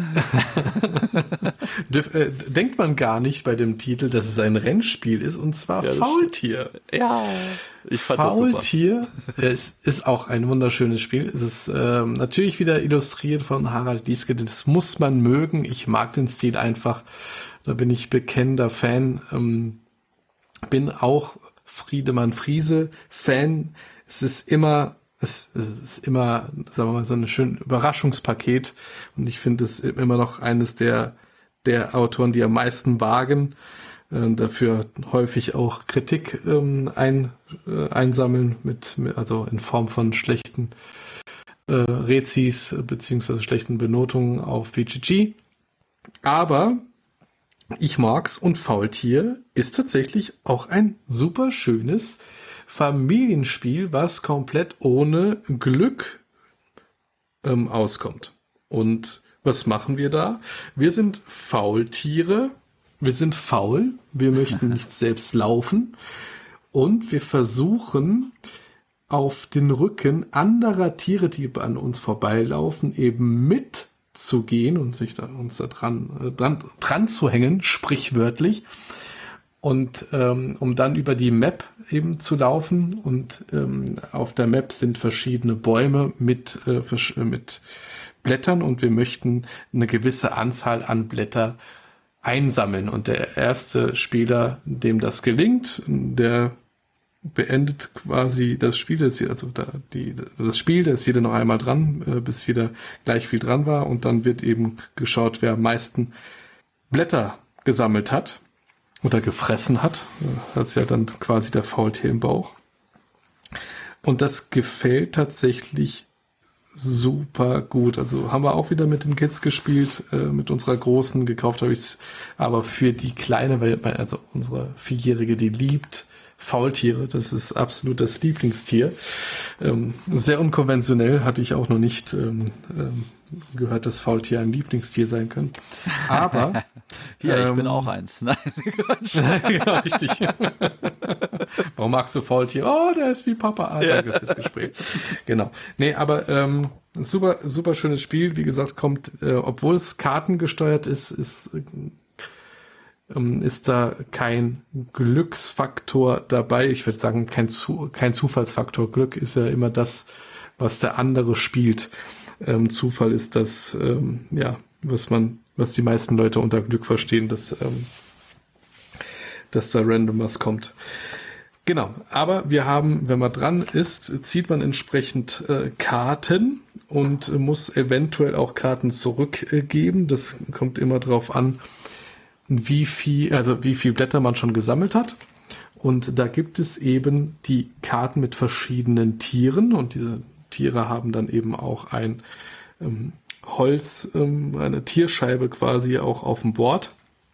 Denkt man gar nicht bei dem Titel, dass es ein Rennspiel ist, und zwar ja, Faultier. Ja, ich fand Faultier das super. Es ist auch ein wunderschönes Spiel. Es ist ähm, natürlich wieder illustriert von Harald Lieske. Das muss man mögen. Ich mag den Stil einfach. Da bin ich bekennender Fan. Ähm, bin auch Friedemann Friese Fan. Es ist immer, es, es ist immer, sagen wir mal, so ein schönes Überraschungspaket. Und ich finde es immer noch eines der, der Autoren, die am meisten wagen. äh, dafür häufig auch Kritik ähm, ein, äh, einsammeln, mit, mit, also in Form von schlechten äh, Rezis äh, beziehungsweise schlechten Benotungen auf B G G. Aber ich mag's und Faultier ist tatsächlich auch ein super schönes Familienspiel, was komplett ohne Glück ähm, auskommt. Und was machen wir da? Wir sind Faultiere, wir sind faul, wir möchten nicht selbst laufen und wir versuchen auf den Rücken anderer Tiere, die an uns vorbeilaufen, eben mit zu gehen und sich da uns da dran, äh, dran, dran zu hängen, sprichwörtlich, und ähm, um dann über die Map eben zu laufen, und ähm, auf der Map sind verschiedene Bäume mit, äh, mit Blättern, und wir möchten eine gewisse Anzahl an Blätter einsammeln, und der erste Spieler, dem das gelingt, der beendet quasi das Spiel, das, also da, die, das Spiel, da ist jeder noch einmal dran, äh, bis jeder gleich viel dran war, und dann wird eben geschaut, wer am meisten Blätter gesammelt hat oder gefressen hat. Äh, hat's ja dann quasi der Faultier im Bauch. Und das gefällt tatsächlich super gut. Also haben wir auch wieder mit den Kids gespielt, äh, mit unserer Großen. Gekauft habe ich es aber für die Kleine, weil also unsere Vierjährige, die liebt Faultiere, das ist absolut das Lieblingstier. Ähm, sehr unkonventionell, hatte ich auch noch nicht ähm, ähm, gehört, dass Faultier ein Lieblingstier sein können. Aber ja, ich ähm, bin auch eins. Nein, genau, richtig. Warum magst du Faultier? Oh, der ist wie Papa. Ah, danke fürs Gespräch. Genau. Nee, aber ähm, super, super schönes Spiel. Wie gesagt, kommt, äh, obwohl es kartengesteuert ist, ist äh, ist da kein Glücksfaktor dabei. Ich würde sagen, kein, Zu- kein Zufallsfaktor. Glück ist ja immer das, was der andere spielt. Ähm, Zufall ist das, ähm, ja, was man, was die meisten Leute unter Glück verstehen, dass, ähm, dass da random was kommt. Genau, aber wir haben, wenn man dran ist, zieht man entsprechend äh, Karten und äh, muss eventuell auch Karten zurückgeben. Äh, das kommt immer drauf an, wie viel, also wie viel Blätter man schon gesammelt hat. Und da gibt es eben die Karten mit verschiedenen Tieren, und diese Tiere haben dann eben auch ein ähm, Holz, ähm, eine Tierscheibe quasi auch auf dem Board.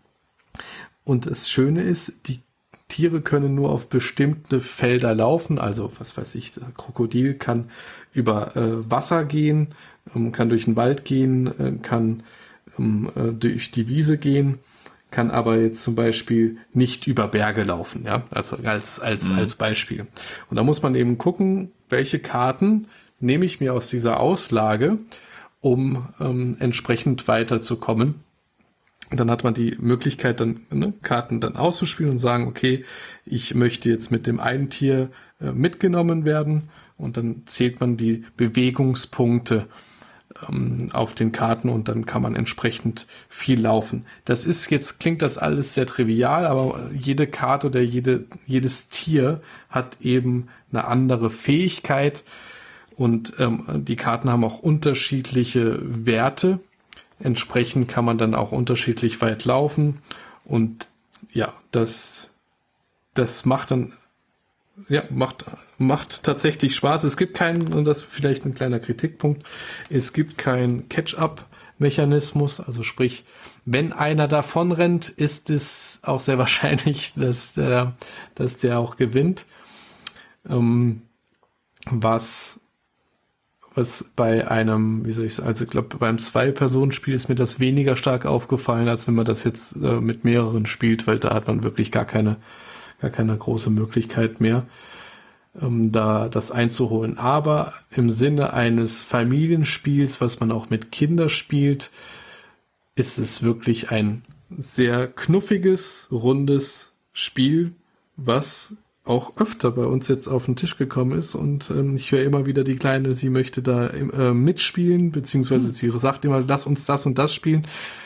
Und das Schöne ist, die Tiere können nur auf bestimmte Felder laufen, also was weiß ich, der Krokodil kann über äh, Wasser gehen, ähm, kann durch den Wald gehen, äh, kann ähm, äh, durch die Wiese gehen, kann aber jetzt zum Beispiel nicht über Berge laufen, ja, also als, als, mhm. als Beispiel. Und da muss man eben gucken, welche Karten nehme ich mir aus dieser Auslage, um ähm, entsprechend weiterzukommen. Und dann hat man die Möglichkeit, dann ne, Karten dann auszuspielen und sagen, okay, ich möchte jetzt mit dem einen Tier äh, mitgenommen werden, und dann zählt man die Bewegungspunkte auf den Karten, und dann kann man entsprechend viel laufen. Das ist jetzt, klingt das alles sehr trivial, aber jede Karte oder jede, jedes Tier hat eben eine andere Fähigkeit, und ähm, die Karten haben auch unterschiedliche Werte. Entsprechend kann man dann auch unterschiedlich weit laufen, und ja, das, das macht dann Ja, macht, macht tatsächlich Spaß. Es gibt keinen, und das ist vielleicht ein kleiner Kritikpunkt, es gibt keinen Catch-up-Mechanismus, also sprich, wenn einer davon rennt, ist es auch sehr wahrscheinlich, dass der, dass der auch gewinnt. Ähm, was, was bei einem, wie soll ich sagen, also ich glaube, beim Zwei-Personen-Spiel ist mir das weniger stark aufgefallen, als wenn man das jetzt äh, mit mehreren spielt, weil da hat man wirklich gar keine gar keine große Möglichkeit mehr, ähm, da das einzuholen. Aber im Sinne eines Familienspiels, was man auch mit Kindern spielt, ist es wirklich ein sehr knuffiges, rundes Spiel, was auch öfter bei uns jetzt auf den Tisch gekommen ist, und ähm, ich höre immer wieder die Kleine, sie möchte da äh, mitspielen, beziehungsweise sie sagt immer, lass uns das und das spielen.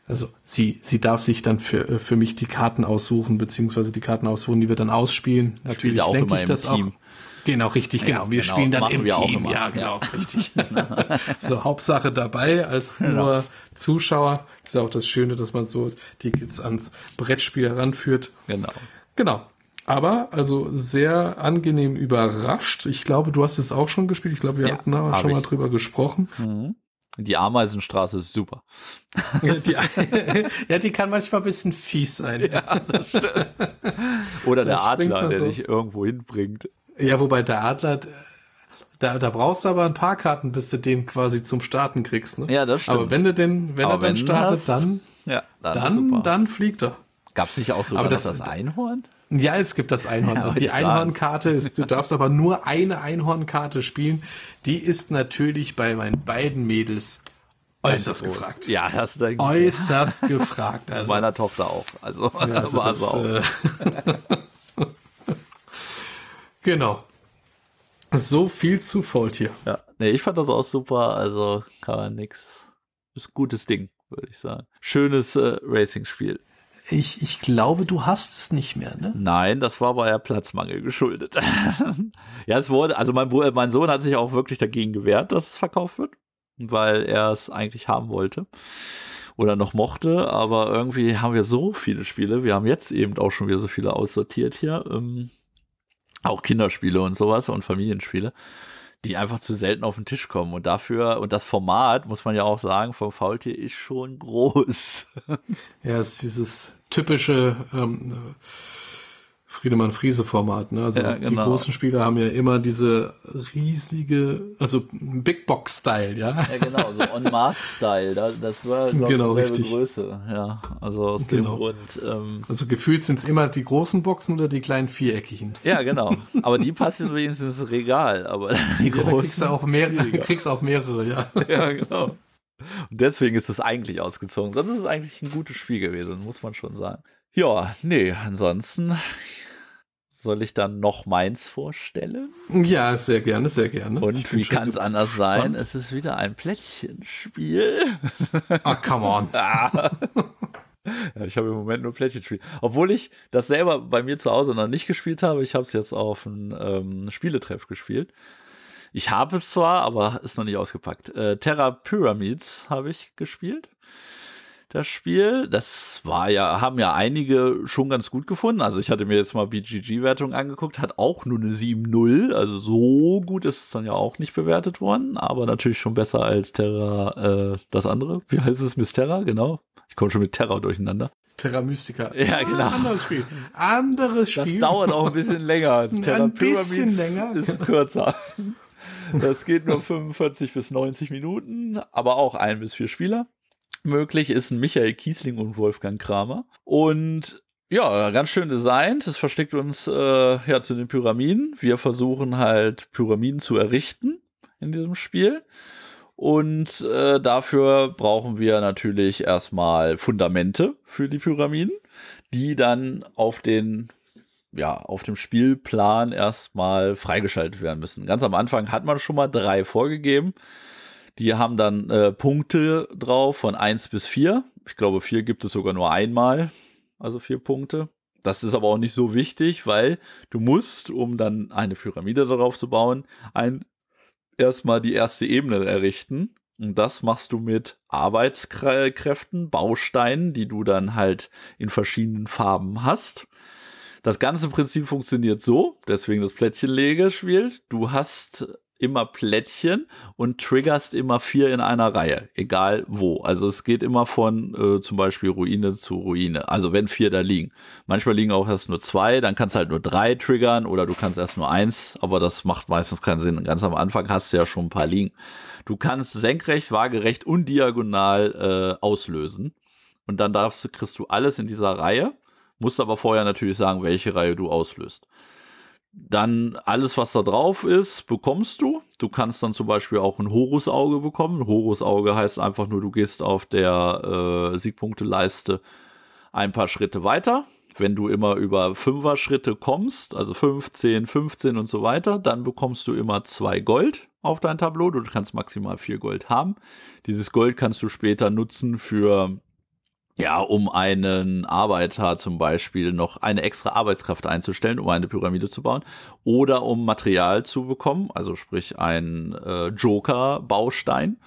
Also sie, sie darf sich dann für, für mich die Karten aussuchen, beziehungsweise die Karten aussuchen, die wir dann ausspielen. Natürlich auch denke immer ich im das Team. auch. Genau, richtig, Ja, genau. Wir genau. spielen dann Machen im wir auch Team. immer. Ja, genau, Ja. richtig. So, Hauptsache dabei als Genau. nur Zuschauer. Ist ja auch das Schöne, dass man so die Kids ans Brettspiel heranführt. Genau. Genau. Aber also sehr angenehm überrascht. Ich glaube, du hast es auch schon gespielt. Ich glaube, wir Ja, hatten da hab schon mal ich. drüber gesprochen. Mhm. Die Ameisenstraße ist super. Ja, die, ja, die kann manchmal ein bisschen fies sein. Ja, das stimmt. Oder der Da springt Adler, man der so. dich irgendwo hinbringt. Ja, wobei der Adler, da, da brauchst du aber ein paar Karten, bis du den quasi zum Starten kriegst. Ne? Ja, das stimmt. Aber wenn du den, wenn Aber er dann wenn du startet, hast, dann, Ja, dann, ist dann, super. dann fliegt er. Gab's nicht auch sogar Aber das, das- das Einhorn? Ja, es gibt das Einhorn. Ja, Und wollte die ich sagen. Einhornkarte ist, du darfst aber nur eine Einhornkarte spielen. Die ist natürlich bei meinen beiden Mädels äußerst Groß. gefragt. Ja, hast du eigentlich. Äußerst gefragt. Bei Also, meiner Tochter auch. Also, ja, also war das, sie auch. äh, genau. So viel zu Faultier. Ja. Nee, ich fand das auch super. Also kann man nix. Ist ein gutes Ding, würde ich sagen. Schönes äh, Racing-Spiel. Ich, ich glaube, du hast es nicht mehr, ne? Nein, das war aber ja Platzmangel geschuldet. Ja, es wurde, also mein, Bruder, mein Sohn hat sich auch wirklich dagegen gewehrt, dass es verkauft wird, weil er es eigentlich haben wollte oder noch mochte, aber irgendwie haben wir so viele Spiele, wir haben jetzt eben auch schon wieder so viele aussortiert hier, ähm, auch Kinderspiele und sowas und Familienspiele, die einfach zu selten auf den Tisch kommen und dafür, und das Format, muss man ja auch sagen, vom Faultier ist schon groß. Ja, es ist dieses typische ähm, Friedemann-Friese-Format. Ne? Also Ja, die genau. großen Spiele haben ja immer diese riesige, also Big Box-Style, ja. Ja, genau, so On-Mass-Style, das, das war, glaube Genau, ich, dieselbe richtig. Größe, ja, also aus Genau. dem Grund, ähm, Also gefühlt sind es immer die großen Boxen oder die kleinen viereckigen. ja, genau, aber die passen wenigstens ins Regal, aber die Ja, da großen, kriegst du auch mehrere, kriegst auch mehrere, ja. ja, genau. Und deswegen ist es eigentlich ausgezogen, sonst ist es eigentlich ein gutes Spiel gewesen, muss man schon sagen. Ja, nee, ansonsten soll ich dann noch meins vorstellen? Ja, sehr gerne, sehr gerne. Ich Und bin wie schon kann es anders sein? gespannt. Es ist wieder ein Plättchenspiel. Ah, come on. Ah. Ja, ich habe im Moment nur Plättchenspiel. Obwohl ich das selber bei mir zu Hause noch nicht gespielt habe. Ich habe es jetzt auf einem ähm, Spieletreff gespielt. Ich habe es zwar, aber ist noch nicht ausgepackt. Äh, Terra Pyramids habe ich gespielt. Das Spiel, das war ja, haben ja einige schon ganz gut gefunden. Also ich hatte mir jetzt mal B G G-Wertung angeguckt, hat auch nur eine sieben null. Also so gut ist es dann ja auch nicht bewertet worden, aber natürlich schon besser als Terra, äh, das andere. Wie heißt es? Mysterra, genau. Ich komme schon mit Terra durcheinander. Terra Mystica. Ja, genau. Ah, anderes Spiel. Anderes Das Spiel. dauert auch ein bisschen länger. Terra Ein bisschen Pyramids länger. ist kürzer. Das geht nur fünfundvierzig bis neunzig Minuten, aber auch ein bis vier Spieler. Möglich ist ein Michael Kiesling und Wolfgang Kramer. Und ja, ganz schön designt. Das versteckt uns äh, ja zu den Pyramiden. Wir versuchen halt Pyramiden zu errichten in diesem Spiel. Und äh, dafür brauchen wir natürlich erstmal Fundamente für die Pyramiden, die dann auf den ja, auf dem Spielplan erstmal freigeschaltet werden müssen. Ganz am Anfang hat man schon mal drei vorgegeben. Die haben dann äh, Punkte drauf von eins bis vier. Ich glaube, vier gibt es sogar nur einmal. Also vier Punkte. Das ist aber auch nicht so wichtig, weil du musst, um dann eine Pyramide darauf zu bauen, ein, erstmal die erste Ebene errichten. Und das machst du mit Arbeitskräften, Bausteinen, die du dann halt in verschiedenen Farben hast. Das ganze Prinzip funktioniert so, deswegen das Plättchenlegespiel. Du hast immer Plättchen und triggerst immer vier in einer Reihe, egal wo. Also es geht immer von äh, zum Beispiel Ruine zu Ruine. Also wenn vier da liegen. Manchmal liegen auch erst nur zwei, dann kannst du halt nur drei triggern oder du kannst erst nur eins, aber das macht meistens keinen Sinn. Ganz am Anfang hast du ja schon ein paar liegen. Du kannst senkrecht, waagerecht und diagonal äh, auslösen und dann darfst du, kriegst du alles in dieser Reihe. Musst aber vorher natürlich sagen, welche Reihe du auslöst. Dann alles, was da drauf ist, bekommst du. Du kannst dann zum Beispiel auch ein Horusauge bekommen. Ein Horusauge heißt einfach nur, du gehst auf der äh, Siegpunkteleiste ein paar Schritte weiter. Wenn du immer über Fünfer-Schritte kommst, also fünfzehn, fünfzehn und so weiter, dann bekommst du immer zwei Gold auf dein Tableau. Du kannst maximal vier Gold haben. Dieses Gold kannst du später nutzen für Ja, um einen Arbeiter zum Beispiel noch eine extra Arbeitskraft einzustellen, um eine Pyramide zu bauen. Oder um Material zu bekommen, also sprich ein äh, Joker-Baustein.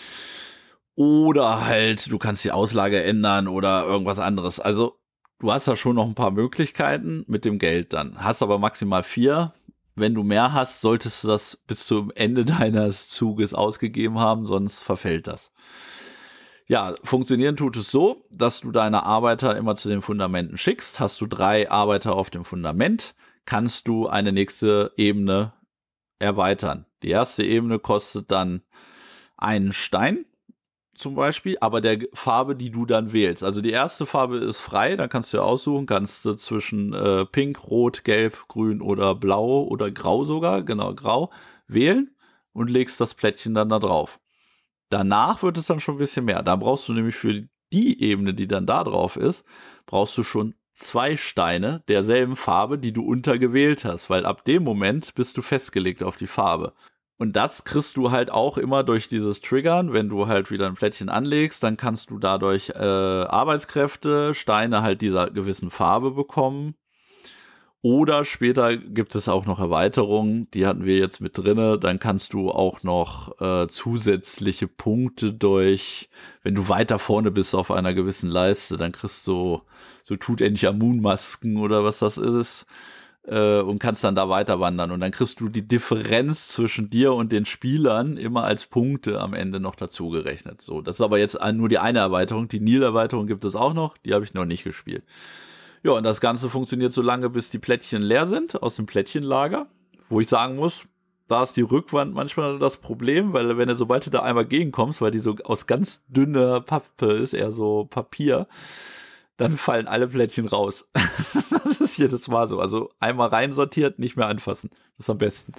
Oder halt, du kannst die Auslage ändern oder irgendwas anderes. Also du hast da schon noch ein paar Möglichkeiten mit dem Geld dann. Hast aber maximal vier. Wenn du mehr hast, solltest du das bis zum Ende deines Zuges ausgegeben haben, sonst verfällt das. Ja, funktionieren tut es so, dass du deine Arbeiter immer zu den Fundamenten schickst. Hast du drei Arbeiter auf dem Fundament, kannst du eine nächste Ebene erweitern. Die erste Ebene kostet dann einen Stein zum Beispiel, aber der Farbe, die du dann wählst. Also die erste Farbe ist frei, dann kannst du ja aussuchen, kannst du zwischen äh, Pink, Rot, Gelb, Grün oder Blau oder Grau sogar, genau Grau, wählen und legst das Plättchen dann da drauf. Danach wird es dann schon ein bisschen mehr. Da brauchst du nämlich für die Ebene, die dann da drauf ist, brauchst du schon zwei Steine derselben Farbe, die du untergewählt hast, weil ab dem Moment bist du festgelegt auf die Farbe. Und das kriegst du halt auch immer durch dieses Triggern, wenn du halt wieder ein Plättchen anlegst, dann kannst du dadurch äh, Arbeitskräfte, Steine halt dieser gewissen Farbe bekommen. Oder später gibt es auch noch Erweiterungen, die hatten wir jetzt mit drinne. Dann kannst du auch noch äh, zusätzliche Punkte durch, wenn du weiter vorne bist auf einer gewissen Leiste, dann kriegst du so Tutanchamun-Masken oder was das ist äh, und kannst dann da weiter wandern. Und dann kriegst du die Differenz zwischen dir und den Spielern immer als Punkte am Ende noch dazu gerechnet. So, das ist aber jetzt nur die eine Erweiterung. Die Nil-Erweiterung gibt es auch noch, die habe ich noch nicht gespielt. Ja, und das Ganze funktioniert so lange, bis die Plättchen leer sind aus dem Plättchenlager, wo ich sagen muss, da ist die Rückwand manchmal das Problem, weil wenn du, sobald du da einmal gegenkommst, weil die so aus ganz dünner Pappe ist, eher so Papier, dann fallen alle Plättchen raus. Das ist jedes Mal so. Also einmal reinsortiert, nicht mehr anfassen. Das ist am besten.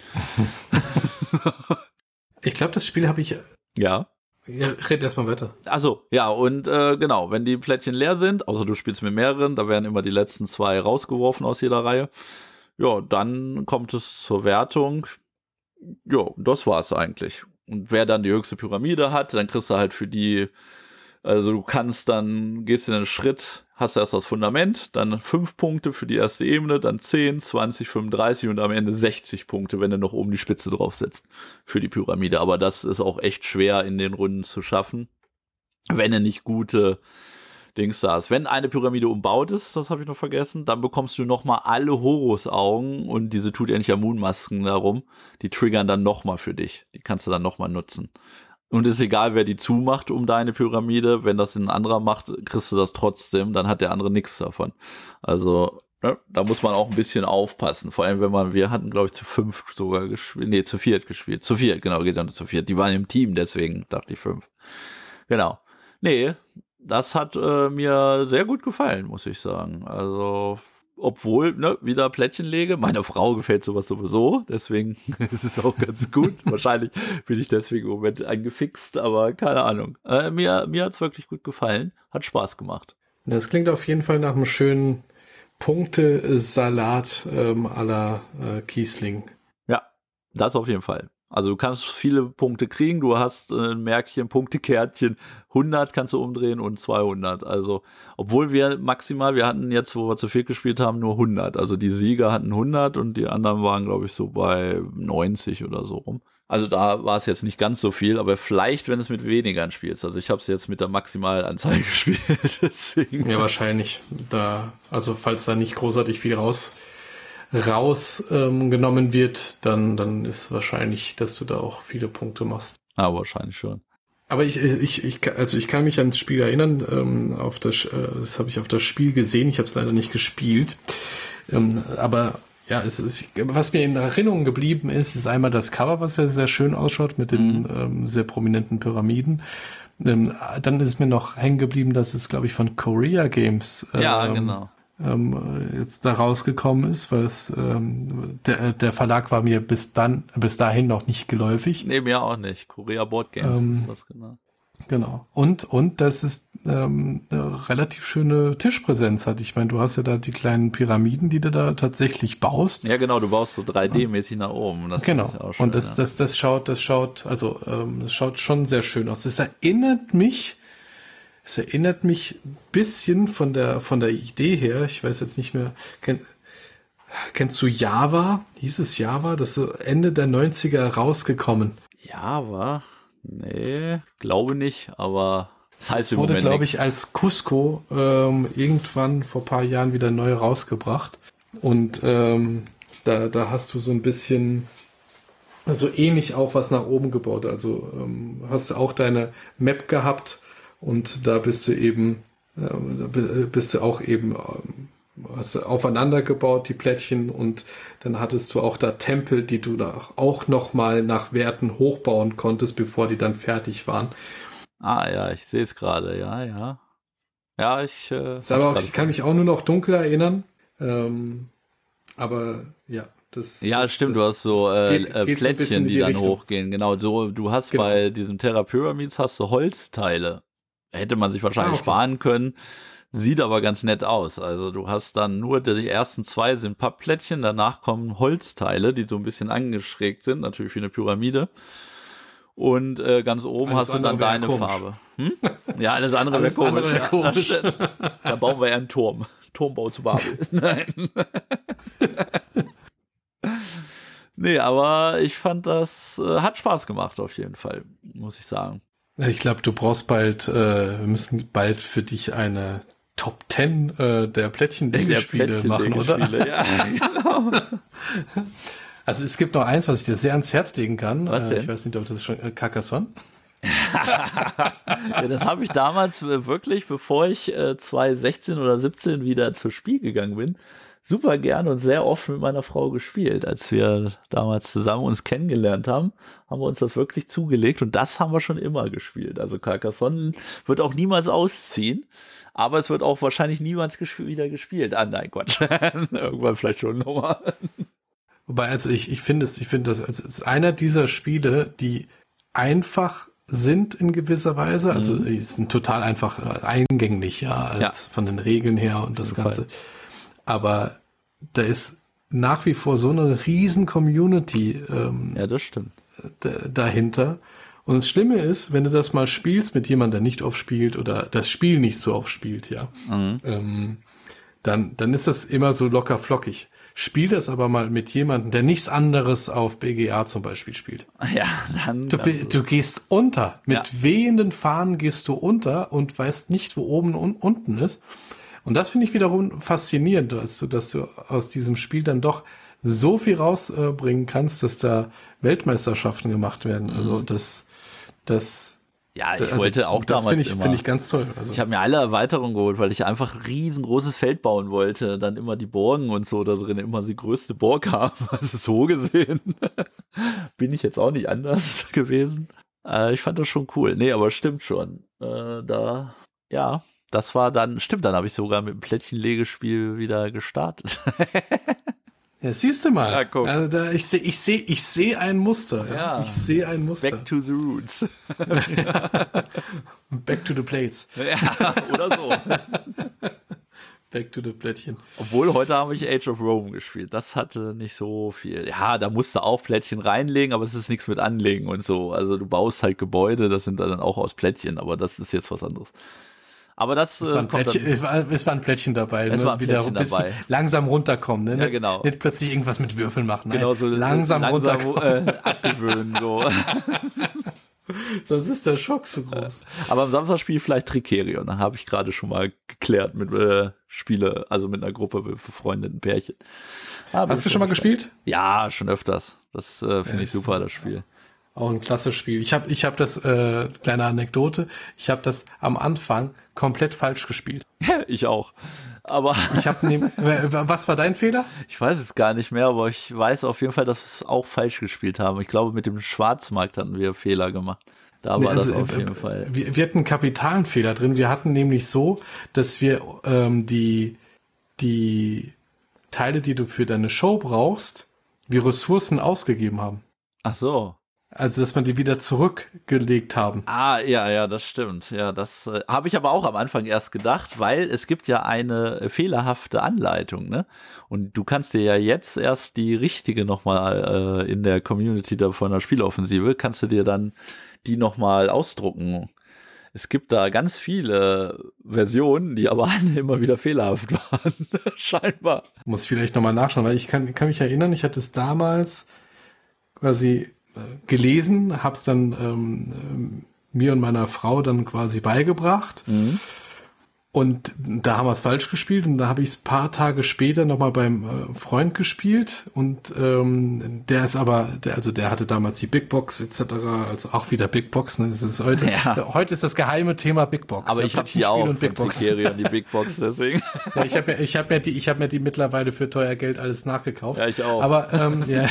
Ich glaube, das Spiel habe ich... Ja. Ja, red erstmal weiter. Achso, ja, und äh, genau, wenn die Plättchen leer sind, außer du spielst mit mehreren, da werden immer die letzten zwei rausgeworfen aus jeder Reihe. Ja, dann kommt es zur Wertung. Ja, das war's eigentlich. Und wer dann die höchste Pyramide hat, dann kriegst du halt für die, also du kannst dann, gehst in einen Schritt, hast erst das Fundament, dann fünf Punkte für die erste Ebene, dann zehn, zwanzig, fünfunddreißig und am Ende sechzig Punkte, wenn du noch oben die Spitze draufsetzt für die Pyramide. Aber das ist auch echt schwer in den Runden zu schaffen, wenn du nicht gute Dings da hast. Wenn eine Pyramide umbaut ist, das habe ich noch vergessen, dann bekommst du nochmal alle Horus-Augen und diese Tutanchamun-Masken darum, die triggern dann nochmal für dich. Die kannst du dann nochmal nutzen. Und es ist egal, wer die zumacht um deine Pyramide. Wenn das ein anderer macht, kriegst du das trotzdem. Dann hat der andere nichts davon. Also, ne, da muss man auch ein bisschen aufpassen. Vor allem, wenn man, wir hatten, glaube ich, zu fünf sogar gespielt. Nee, zu viert gespielt. Zu viert, genau, geht dann zu viert. Die waren im Team, deswegen dachte ich fünf. Genau. Nee, das hat äh, mir sehr gut gefallen, muss ich sagen. Also, obwohl, ne, wieder Plättchen lege. Meiner Frau gefällt sowas sowieso, deswegen ist es auch ganz gut. Wahrscheinlich bin ich deswegen im Moment angefixt, aber keine Ahnung. Äh, mir mir hat es wirklich gut gefallen, hat Spaß gemacht. Das klingt auf jeden Fall nach einem schönen Punktesalat ähm, à la äh, Kiesling. Ja, das auf jeden Fall. Also du kannst viele Punkte kriegen, du hast äh, ein Märkchen, Punktekärtchen, hundert kannst du umdrehen und zweihundert. Also, obwohl wir maximal, wir hatten jetzt, wo wir zu viel gespielt haben, nur hundert. Also die Sieger hatten hundert und die anderen waren, glaube ich, so bei neunzig oder so rum. Also da war es jetzt nicht ganz so viel, aber vielleicht, wenn es mit weniger spielst. Also ich habe es jetzt mit der Maximalanzahl gespielt, deswegen. Ja, wahrscheinlich. Da, also falls da nicht großartig viel raus rausgenommen ähm, wird, dann, dann ist wahrscheinlich, dass du da auch viele Punkte machst. Ah, wahrscheinlich schon. Aber ich, ich, ich, also ich kann mich ans Spiel erinnern, ähm, auf das, äh, das habe ich auf das Spiel gesehen, ich habe es leider nicht gespielt. Ähm, aber ja, es ist, was mir in Erinnerung geblieben ist, ist einmal das Cover, was ja sehr schön ausschaut mit den mhm. ähm, sehr prominenten Pyramiden. Ähm, dann ist mir noch hängen geblieben, dass es, glaube ich, von Korea Games ähm, ja, genau. Ähm, jetzt da rausgekommen ist, weil es ähm, der, der Verlag war mir bis dann bis dahin noch nicht geläufig. Nee, mir auch nicht. Korea Board Games ähm, ist das genau. Genau. Und und dass es ähm, eine relativ schöne Tischpräsenz hat. Ich meine, du hast ja da die kleinen Pyramiden, die du da tatsächlich baust. Ja, genau. Du baust so drei D-mäßig nach oben. Das genau. Auch schön, und das ja. das das schaut das schaut also ähm, das schaut schon sehr schön aus. Das erinnert mich Es erinnert mich ein bisschen von der, von der Idee her, ich weiß jetzt nicht mehr, kenn, kennst du Java? Hieß es Java? Das ist so Ende der neunziger rausgekommen. Java? Nee, glaube nicht, aber das heißt Es wurde, glaube ich, als Cusco ähm, irgendwann vor ein paar Jahren wieder neu rausgebracht. Und ähm, da, da hast du so ein bisschen, also ähnlich auch was nach oben gebaut. Also ähm, hast du auch deine Map gehabt und da bist du eben, ähm, da bist du auch eben, ähm, hast du aufeinander gebaut, die Plättchen, und dann hattest du auch da Tempel, die du da auch nochmal nach Werten hochbauen konntest, bevor die dann fertig waren. Ah ja, ich sehe es gerade, ja, ja. Ja, ich, äh, aber auch, ich kann mich auch nur noch dunkel erinnern. Ähm, aber ja, das. Ja, das, stimmt, das, du hast so äh, geht, äh, geht so Plättchen, die, die dann Richtung. hochgehen. Genau, so, du hast Genau. bei diesem Terra Pyramids hast du Holzteile. Hätte man sich wahrscheinlich Ah, okay. sparen können. Sieht aber ganz nett aus. Also du hast dann nur, die ersten zwei sind Pappplättchen, danach kommen Holzteile, die so ein bisschen angeschrägt sind, natürlich wie eine Pyramide. Und äh, ganz oben Alles hast du dann deine komisch. Farbe. Hm? Ja, alles andere Alles wäre komisch. andere wär komisch. Ja. Da bauen wir ja einen Turm. Turmbau zu Babel. Nein. Nee, aber ich fand, das äh, hat Spaß gemacht auf jeden Fall, muss ich sagen. Ich glaube, du brauchst bald, äh, wir müssen bald für dich eine Top Ten äh, der Plättchenlegespiele machen, oder? Ja, genau. Also es gibt noch eins, was ich dir sehr ans Herz legen kann. Was denn? Äh, ich weiß nicht, ob das schon äh, Carcassonne. Ja, das habe ich damals äh, wirklich, bevor ich äh, zwanzig sechzehn oder siebzehn wieder zur Spiel gegangen bin, super gern und sehr oft mit meiner Frau gespielt. Als wir damals zusammen uns kennengelernt haben, haben wir uns das wirklich zugelegt und das haben wir schon immer gespielt. Also Carcassonne wird auch niemals ausziehen, aber es wird auch wahrscheinlich niemals gesp- wieder gespielt. Ah, nein, Quatsch. Irgendwann vielleicht schon nochmal. Wobei, also ich, ich finde es, ich finde das, es ist einer dieser Spiele, die einfach sind in gewisser Weise. Also Mhm. die sind total einfach äh, eingänglich, ja, als Ja. von den Regeln her und das jeden Ganze. Fall. Aber da ist nach wie vor so eine riesen Community ähm, Ja, das stimmt. d- dahinter. Und das Schlimme ist, wenn du das mal spielst mit jemandem, der nicht oft spielt oder das Spiel nicht so oft spielt, ja, Mhm. ähm, dann, dann ist das immer so locker flockig. Spiel das aber mal mit jemandem, der nichts anderes auf B G A zum Beispiel spielt. Ja, dann. Du, be- du gehst unter. Mit Ja. wehenden Fahnen gehst du unter und weißt nicht, wo oben und unten ist. Und das finde ich wiederum faszinierend, dass du, dass du aus diesem Spiel dann doch so viel rausbringen kannst, dass da Weltmeisterschaften gemacht werden. Also das, das, Ja, ich also wollte auch das damals finde ich, immer. finde ich ganz toll. Also Ich habe mir alle Erweiterungen geholt, weil ich einfach ein riesengroßes Feld bauen wollte. Dann immer die Burgen und so da drin, immer die größte Burg haben. Also so gesehen bin ich jetzt auch nicht anders gewesen. Äh, ich fand das schon cool. Nee, aber stimmt schon. Äh, da, ja, das war dann, stimmt, dann habe ich sogar mit dem Plättchenlegespiel wieder gestartet. ja, siehst du mal. Ja, guck. Also da, ich sehe, ich sehe, ich sehe ein Muster. Ja. Ja. Ich sehe ein Muster. Back to the roots. Back to the plates. Ja, oder so. Back to the Plättchen. Obwohl, heute habe ich Age of Rome gespielt. Das hatte nicht so viel. Ja, da musst du auch Plättchen reinlegen, aber es ist nichts mit Anlegen und so. Also du baust halt Gebäude, das sind dann auch aus Plättchen, aber das ist jetzt was anderes. Aber das, Es äh, war ein kommt Plättchen, dann, es war, es war ein Plättchen dabei. Es ne? war ein Wieder Plättchen ein bisschen dabei. langsam runterkommen. Ne? Ja, Nicht, genau. nicht plötzlich irgendwas mit Würfeln machen. Nein, genau so langsam, langsam runterkommen. äh, abgewöhnen. So. Sonst ist der Schock zu groß. Aber am Samstag spiele ich vielleicht Tricerion. Da habe ich gerade schon mal geklärt mit äh, Spiele, also mit einer Gruppe mit befreundeten Pärchen. Ah, Hast du schon mal gespielt? Ja, schon öfters. Das äh, finde Ja, ich super, das Spiel. Auch ein klasse Spiel. Ich habe ich hab das, äh, kleine Anekdote, ich habe das am Anfang komplett falsch gespielt. Ich auch. Aber Ich habe nehm, was war dein Fehler? ich weiß es gar nicht mehr, aber ich weiß auf jeden Fall, dass wir es auch falsch gespielt haben. Ich glaube, mit dem Schwarzmarkt hatten wir Fehler gemacht. Da war Also, das auf äh, jeden Fall. Wir, wir hatten einen kapitalen Fehler drin. Wir hatten nämlich so, dass wir ähm, die, die Teile, die du für deine Show brauchst, wie Ressourcen ausgegeben haben. Ach so. Also, dass man die wieder zurückgelegt haben. Ah, ja, ja, das stimmt. Ja, das äh, habe ich aber auch am Anfang erst gedacht, weil es gibt ja eine äh, fehlerhafte Anleitung, ne? Und du kannst dir ja jetzt erst die richtige nochmal äh, in der Community da von der Spieloffensive, kannst du dir dann die nochmal ausdrucken. Es gibt da ganz viele Versionen, die aber alle immer wieder fehlerhaft waren, scheinbar. Muss ich vielleicht nochmal nachschauen, weil ich kann, kann mich erinnern, ich hatte es damals quasi äh, gelesen, hab's dann ähm, ähm, mir und meiner Frau dann quasi beigebracht. Mhm. Und da haben wir es falsch gespielt und da habe ich es ein paar Tage später nochmal beim äh, Freund gespielt und ähm, der ist aber, der, also der hatte damals die Big Box et cetera, also auch wieder Big Box, ne? Das ist heute, ja. Heute ist das geheime Thema Big Box. Aber ich habe hier auch und Big Box. Die Big Box, deswegen. Ja, ich habe mir, ich habe mir die, ich habe mir die mittlerweile für teuer Geld alles nachgekauft. Ja, ich auch. Aber ähm, ja.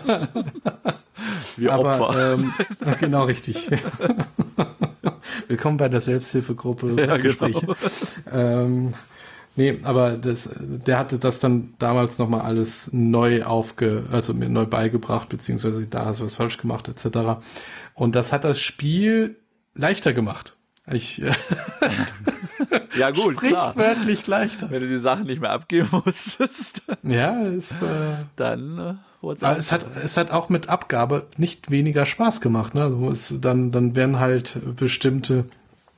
Wir aber, Opfer. Ähm, genau richtig. Willkommen bei der Selbsthilfegruppe. Ja, genau. ähm, nee, aber das, der hatte das dann damals nochmal alles neu aufge, also mir neu beigebracht, beziehungsweise da hast du was falsch gemacht, et cetera. Und das hat das Spiel leichter gemacht. Ich ja gut, sprichwörtlich klar. Leichter. Wenn du die Sachen nicht mehr abgeben musstest. Ja, ist, äh, dann äh, aber es hat es hat auch mit Abgabe nicht weniger Spaß gemacht, ne? Also es, dann dann werden halt bestimmte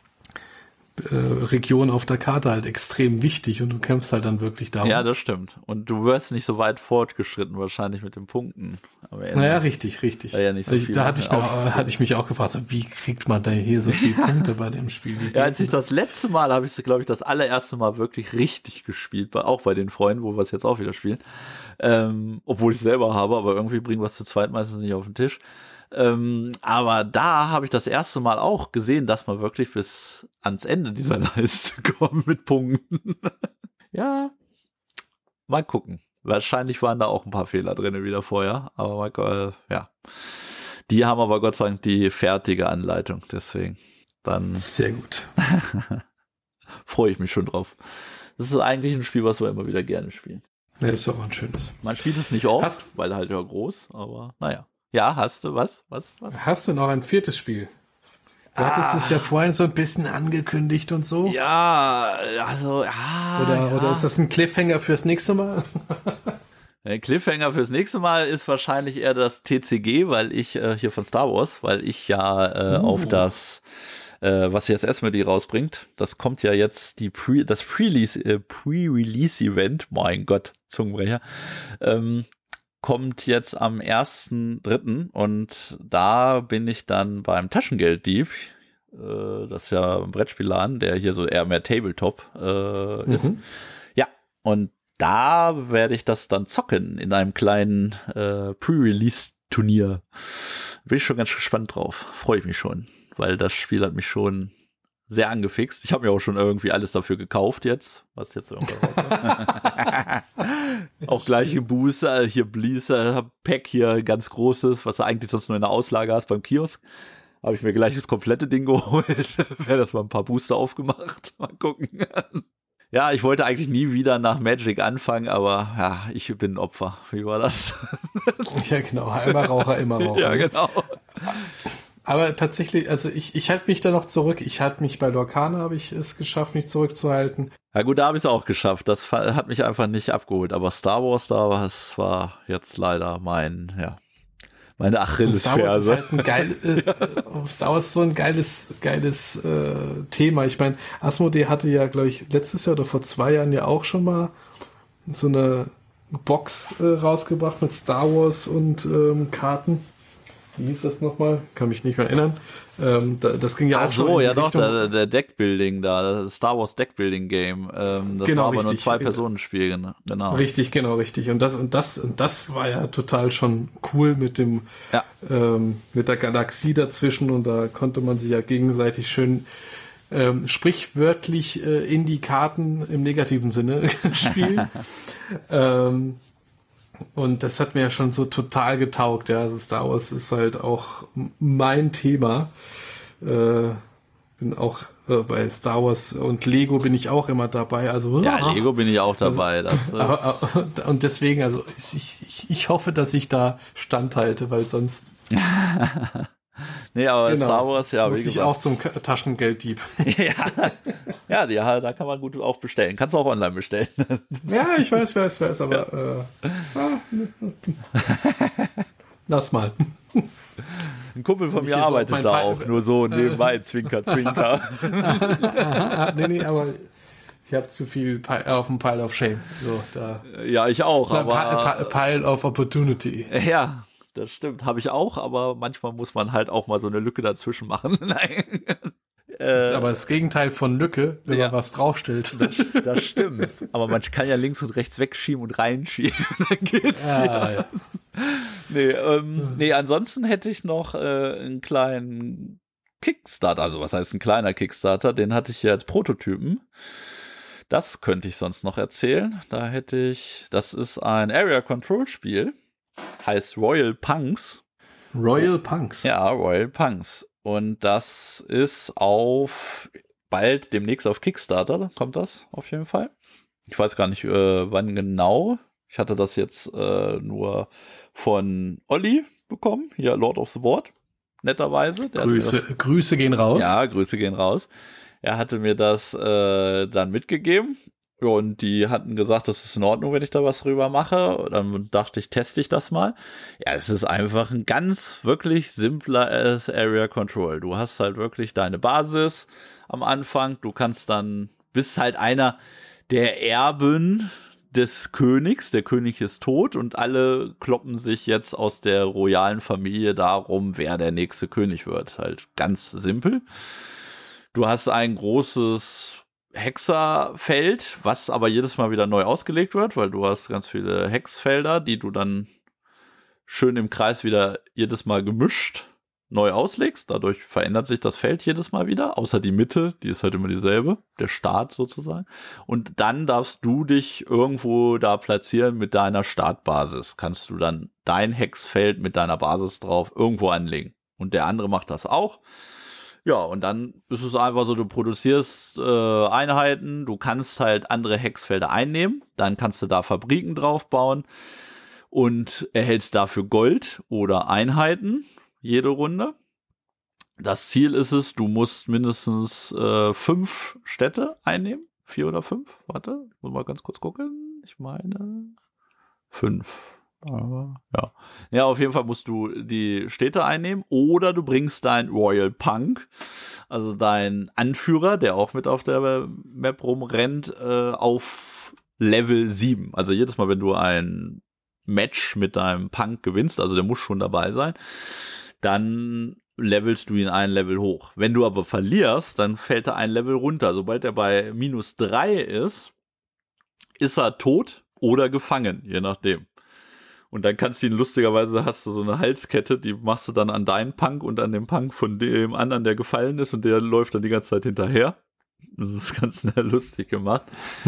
äh, Regionen auf der Karte halt extrem wichtig und du kämpfst halt dann wirklich darum. Ja, das stimmt. Und du wirst nicht so weit fortgeschritten wahrscheinlich mit den Punkten. Aber naja, richtig, richtig. Ja nicht so also, viel da hatte ich, mir, auch, hatte ich mich auch gefragt, so, wie kriegt man da hier so viele Punkte bei dem Spiel? Ja, als ich das letzte Mal, habe ich glaube ich, das allererste Mal wirklich richtig gespielt, bei, auch bei den Freunden, wo wir es jetzt auch wieder spielen. Ähm, obwohl ich selber habe, aber irgendwie bringen wir es zu zweit meistens nicht auf den Tisch. Ähm, aber da habe ich das erste Mal auch gesehen, dass man wirklich bis ans Ende dieser Leiste kommt mit Punkten. Ja, mal gucken. Wahrscheinlich waren da auch ein paar Fehler drin wieder vorher, aber mal, äh, ja. Die haben aber Gott sei Dank die fertige Anleitung, deswegen dann. Sehr gut. Freue ich mich schon drauf. Das ist eigentlich ein Spiel, was wir immer wieder gerne spielen. Ja, ist auch ein schönes. Man spielt es nicht oft, hast, weil halt ja groß, aber naja. Ja, hast du was? Was? was? Hast du noch ein viertes Spiel? Du ah. hattest es ja vorhin so ein bisschen angekündigt und so. Ja, also, ja. Oder, ja. oder ist das ein Cliffhanger fürs nächste Mal? Ein Cliffhanger fürs nächste Mal ist wahrscheinlich eher das T C G, weil ich äh, hier von Star Wars, weil ich ja äh, uh. auf das Äh, was jetzt erstmal die rausbringt, das kommt ja jetzt die Pre, das Pre-Release, äh, Pre-Release-Event, mein Gott, Zungenbrecher, ähm, kommt jetzt am ersten dritten und da bin ich dann beim Taschengelddieb, äh, das ist ja ein Brettspielladen, der hier so eher mehr Tabletop äh, mhm. ist. Ja, und da werde ich das dann zocken in einem kleinen äh, Pre-Release-Turnier. Bin ich schon ganz gespannt drauf, freue ich mich schon. Weil das Spiel hat mich schon sehr angefixt. Ich habe mir auch schon irgendwie alles dafür gekauft jetzt, was jetzt irgendwas rauskommt. Auch gleich im Booster, hier Bleaser Pack hier, ganz großes, was du eigentlich sonst nur in der Auslage hast beim Kiosk. Habe ich mir gleich das komplette Ding geholt. Wäre das mal ein paar Booster aufgemacht. Mal gucken. Ja, ich wollte eigentlich nie wieder nach Magic anfangen, aber ja, ich bin ein Opfer. Wie war das? Ja, genau. Einmal Raucher, immer Raucher. Ja, genau. Aber tatsächlich, also ich, ich halte mich da noch zurück. Ich halte mich bei Lorcana, habe ich es geschafft, mich zurückzuhalten. Ja gut, da habe ich es auch geschafft. Das hat mich einfach nicht abgeholt. Aber Star Wars, da war, es war jetzt leider mein, ja, meine Achillesferse. Star Wars ist halt ein geil, äh, Star Wars ist so ein geiles, geiles äh, Thema. Ich meine, Asmodee hatte ja, glaube ich, letztes Jahr oder vor zwei Jahren ja auch schon mal so eine Box äh, rausgebracht mit Star Wars und ähm, Karten. Wie hieß das nochmal? Kann mich nicht mehr erinnern. Ähm, da, das ging ja Ach auch so, schon in ja die doch, Richtung. der, der Deckbuilding da, das Star Wars Deckbuilding Game. Ähm, das genau, war aber richtig. nur zwei Personenspiel, genau. Richtig, genau, richtig. Und das und das und das war ja total schon cool mit dem ja. ähm, mit der Galaxie dazwischen und da konnte man sie ja gegenseitig schön ähm, sprichwörtlich äh, in die Karten im negativen Sinne spielen. ähm, Und das hat mir ja schon so total getaugt, ja. Also Star Wars ist halt auch mein Thema. Äh, bin auch äh, bei Star Wars und Lego bin ich auch immer dabei. Also ja, Lego bin ich auch dabei. Also, das, aber, und deswegen, also ich, ich, ich hoffe, dass ich da standhalte, weil sonst. Nee, aber genau. Star Wars, ja, muss wie ich gesagt. auch zum Taschengelddieb. ja, ja, die, da kann man gut auch bestellen. Kannst du auch online bestellen. Ja, ich weiß, weiß, weiß, aber äh, ah, lass mal. Ein Kumpel von Ich mir hier so auf arbeitet mein da Pa- auch, nur so nebenbei, Zwinker, Zwinker. nee, nee, aber ich habe zu viel Pi- auf dem Pile of Shame. So, da. Ja, ich auch, Na, aber... Pi- Pi- Pile of Opportunity. Ja, das stimmt, habe ich auch, aber manchmal muss man halt auch mal so eine Lücke dazwischen machen. Nein. Das ist Äh, aber das Gegenteil von Lücke, wenn ja. man was draufstellt. das, das stimmt. Aber man kann ja links und rechts wegschieben und reinschieben. Dann geht's ja. Ja, ja. Nee, ähm, nee, ansonsten hätte ich noch äh, einen kleinen Kickstarter, also was heißt ein kleiner Kickstarter, den hatte ich hier als Prototypen. Das könnte ich sonst noch erzählen. Da hätte ich, das ist ein Area Control Spiel, heißt Royal Punks. Royal Punks. Ja, Royal Punks. Und das ist auf bald demnächst auf Kickstarter, kommt das auf jeden Fall. Ich weiß gar nicht, äh, wann genau. Ich hatte das jetzt äh, nur von Olli bekommen, hier Lord of the Board, netterweise. Der Grüße, das, Grüße gehen raus. ja, Grüße gehen raus. Er hatte mir das äh, dann mitgegeben. Ja, und die hatten gesagt, das ist in Ordnung, wenn ich da was drüber mache. Dann dachte ich, teste ich das mal. Ja, es ist einfach ein ganz wirklich simpler Area Control. Du hast halt wirklich deine Basis am Anfang. Du kannst dann, bist halt einer der Erben des Königs. Der König ist tot und alle kloppen sich jetzt aus der royalen Familie darum, wer der nächste König wird. Halt ganz simpel. Du hast ein großes Hexerfeld, was aber jedes Mal wieder neu ausgelegt wird, weil du hast ganz viele Hexfelder, die du dann schön im Kreis wieder jedes Mal gemischt neu auslegst. Dadurch verändert sich das Feld jedes Mal wieder, außer die Mitte, die ist halt immer dieselbe, der Start sozusagen. Und dann darfst du dich irgendwo da platzieren mit deiner Startbasis. Kannst du dann dein Hexfeld mit deiner Basis drauf irgendwo anlegen. Und der andere macht das auch. Ja, und dann ist es einfach so, du produzierst äh, Einheiten, du kannst halt andere Hexfelder einnehmen, dann kannst du da Fabriken drauf bauen und erhältst dafür Gold oder Einheiten jede Runde. Das Ziel ist es, du musst mindestens äh, fünf Städte einnehmen, vier oder fünf, warte, ich muss mal ganz kurz gucken, ich meine fünf. Aber, ja. Ja, auf jeden Fall musst du die Städte einnehmen oder du bringst dein Royal Punk, also dein Anführer, der auch mit auf der Map rumrennt, äh, auf Level sieben. Also jedes Mal, wenn du ein Match mit deinem Punk gewinnst, also der muss schon dabei sein, dann levelst du ihn ein Level hoch. Wenn du aber verlierst, dann fällt er ein Level runter. Sobald er bei minus drei ist, ist er tot oder gefangen, je nachdem. Und dann kannst du ihn, lustigerweise hast du so eine Halskette, die machst du dann an deinen Punk und an den Punk von dem anderen, der gefallen ist, und der läuft dann die ganze Zeit hinterher. Das ist ganz lustig gemacht.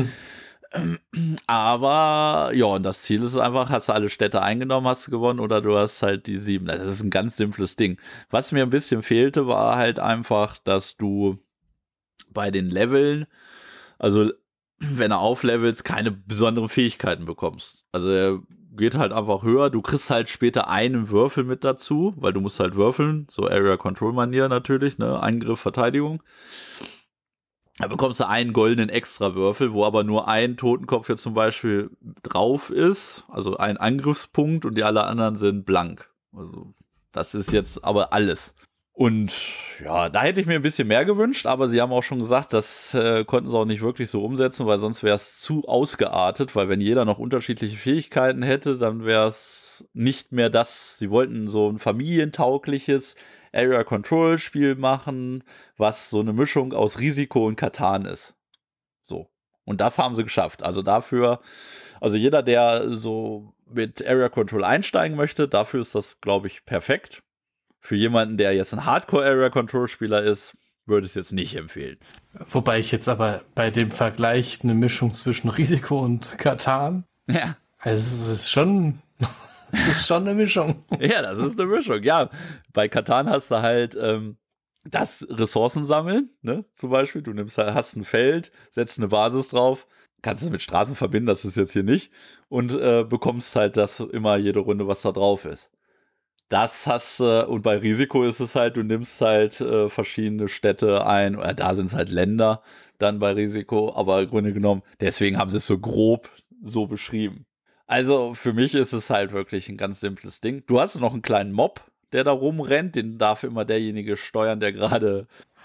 Aber, ja, und das Ziel ist einfach, hast du alle Städte eingenommen, hast du gewonnen, oder du hast halt die sieben. Das ist ein ganz simples Ding. Was mir ein bisschen fehlte, war halt einfach, dass du bei den Leveln, also wenn er auflevelst, keine besonderen Fähigkeiten bekommst. Also er geht halt einfach höher. Du kriegst halt später einen Würfel mit dazu, weil du musst halt würfeln, so Area-Control-Manier natürlich, ne, Angriff, Verteidigung. Da bekommst du einen goldenen Extra-Würfel, wo aber nur ein Totenkopf jetzt zum Beispiel drauf ist, also ein Angriffspunkt, und die alle anderen sind blank. Also das ist jetzt aber alles. Und ja, da hätte ich mir ein bisschen mehr gewünscht, aber sie haben auch schon gesagt, das äh, konnten sie auch nicht wirklich so umsetzen, weil sonst wäre es zu ausgeartet, weil wenn jeder noch unterschiedliche Fähigkeiten hätte, dann wäre es nicht mehr das. Sie wollten so ein familientaugliches Area-Control-Spiel machen, was so eine Mischung aus Risiko und Katan ist. So. Und das haben sie geschafft. Also dafür, also jeder, der so mit Area-Control einsteigen möchte, dafür ist das, glaube ich, perfekt. Für jemanden, der jetzt ein Hardcore-Area-Control-Spieler ist, würde ich es jetzt nicht empfehlen. Wobei ich jetzt aber bei dem Vergleich eine Mischung zwischen Risiko und Katan. Ja. Also es ist schon, es ist schon eine Mischung. Ja, das ist eine Mischung. Ja, bei Katan hast du halt ähm, das Ressourcen sammeln, ne? Zum Beispiel. Du nimmst, hast ein Feld, setzt eine Basis drauf, kannst es mit Straßen verbinden, das ist jetzt hier nicht, und äh, bekommst halt das immer jede Runde, was da drauf ist. Das hast du, äh, und bei Risiko ist es halt, du nimmst halt äh, verschiedene Städte ein, oder da sind es halt Länder dann bei Risiko, aber im Grunde genommen, deswegen haben sie es so grob so beschrieben. Also für mich ist es halt wirklich ein ganz simples Ding. Du hast noch einen kleinen Mob, der da rumrennt. Den darf immer derjenige steuern, der gerade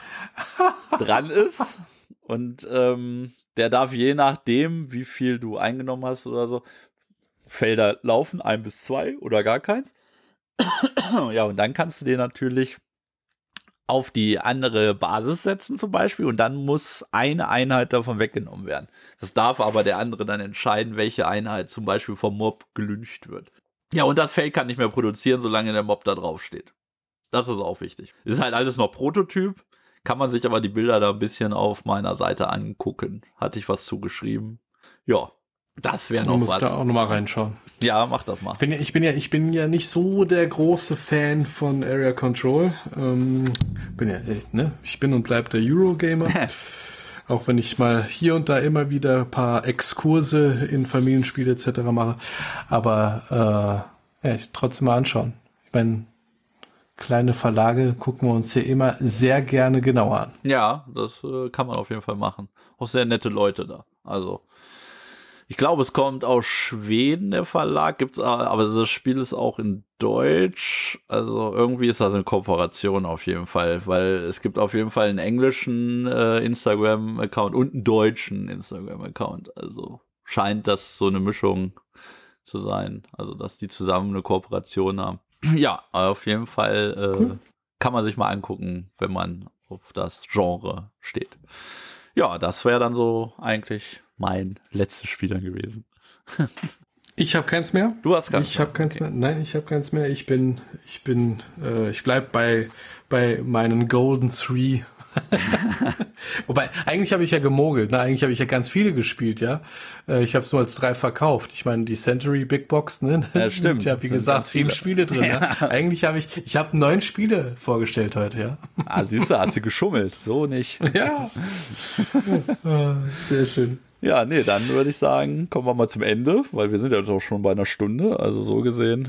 dran ist. Und ähm, der darf je nachdem, wie viel du eingenommen hast oder so, Felder laufen, ein bis zwei oder gar keins. Ja, und dann kannst du den natürlich auf die andere Basis setzen zum Beispiel und dann muss eine Einheit davon weggenommen werden. Das darf aber der andere dann entscheiden, welche Einheit zum Beispiel vom Mob gelyncht wird. Ja, und das Feld kann nicht mehr produzieren, solange der Mob da drauf steht. Das ist auch wichtig. Ist halt alles noch Prototyp, kann man sich aber die Bilder da ein bisschen auf meiner Seite angucken. Hatte ich was zugeschrieben. Ja, das wäre noch was. Du musst da auch nochmal reinschauen. Ja, mach das mal. Ich bin ja, ich bin ja, ich bin ja nicht so der große Fan von Area Control. Ähm, bin ja, ne, ich bin und bleib der Eurogamer. Auch wenn ich mal hier und da immer wieder ein paar Exkurse in Familienspiele et cetera mache. Aber äh, ja, ich trotzdem mal anschauen. Ich meine, kleine Verlage gucken wir uns hier immer sehr gerne genauer an. Ja, das äh, kann man auf jeden Fall machen. Auch sehr nette Leute da. Also ich glaube, es kommt aus Schweden, der Verlag, gibt's, aber das Spiel ist auch in Deutsch. Also irgendwie ist das eine Kooperation auf jeden Fall, weil es gibt auf jeden Fall einen englischen äh, Instagram-Account und einen deutschen Instagram-Account. Also scheint das so eine Mischung zu sein. Also dass die zusammen eine Kooperation haben. Ja, auf jeden Fall äh, cool. Kann man sich mal angucken, wenn man auf das Genre steht. Ja, das wäre dann so eigentlich mein letztes Spiel dann gewesen. Ich habe keins mehr. Du hast keins ich mehr? Ich habe keins okay. mehr. Nein, ich habe keins mehr. Ich bin, ich bin, äh, ich bleib bei bei meinen Golden Three. Wobei, eigentlich habe ich ja gemogelt. Ne? Eigentlich habe ich ja ganz viele gespielt, ja. Äh, ich habe es nur als drei verkauft. Ich meine, die Century Big Box, ne? Das ja, stimmt. Sind ja, wie gesagt, sieben Spiele drin. Ja. Ja? Eigentlich habe ich, ich habe neun Spiele vorgestellt heute, ja. Ah, siehst du, hast du geschummelt. So nicht. Ja. Sehr schön. Ja, nee, dann würde ich sagen, kommen wir mal zum Ende, weil wir sind ja doch schon bei einer Stunde, also so gesehen.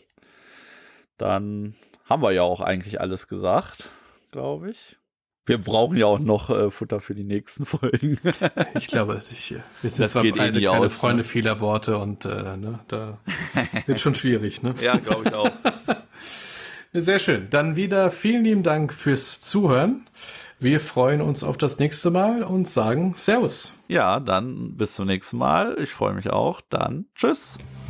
Dann haben wir ja auch eigentlich alles gesagt, glaube ich. Wir brauchen ja auch noch äh, Futter für die nächsten Folgen. Ich glaube, ich, wir sind das zwar beide eh keine aus, Freunde ne? vieler Worte und äh, ne, da wird schon schwierig. Ne? Ja, glaube ich auch. Sehr schön. Dann wieder vielen lieben Dank fürs Zuhören. Wir freuen uns auf das nächste Mal und sagen Servus. Ja, dann bis zum nächsten Mal. Ich freue mich auch. Dann tschüss.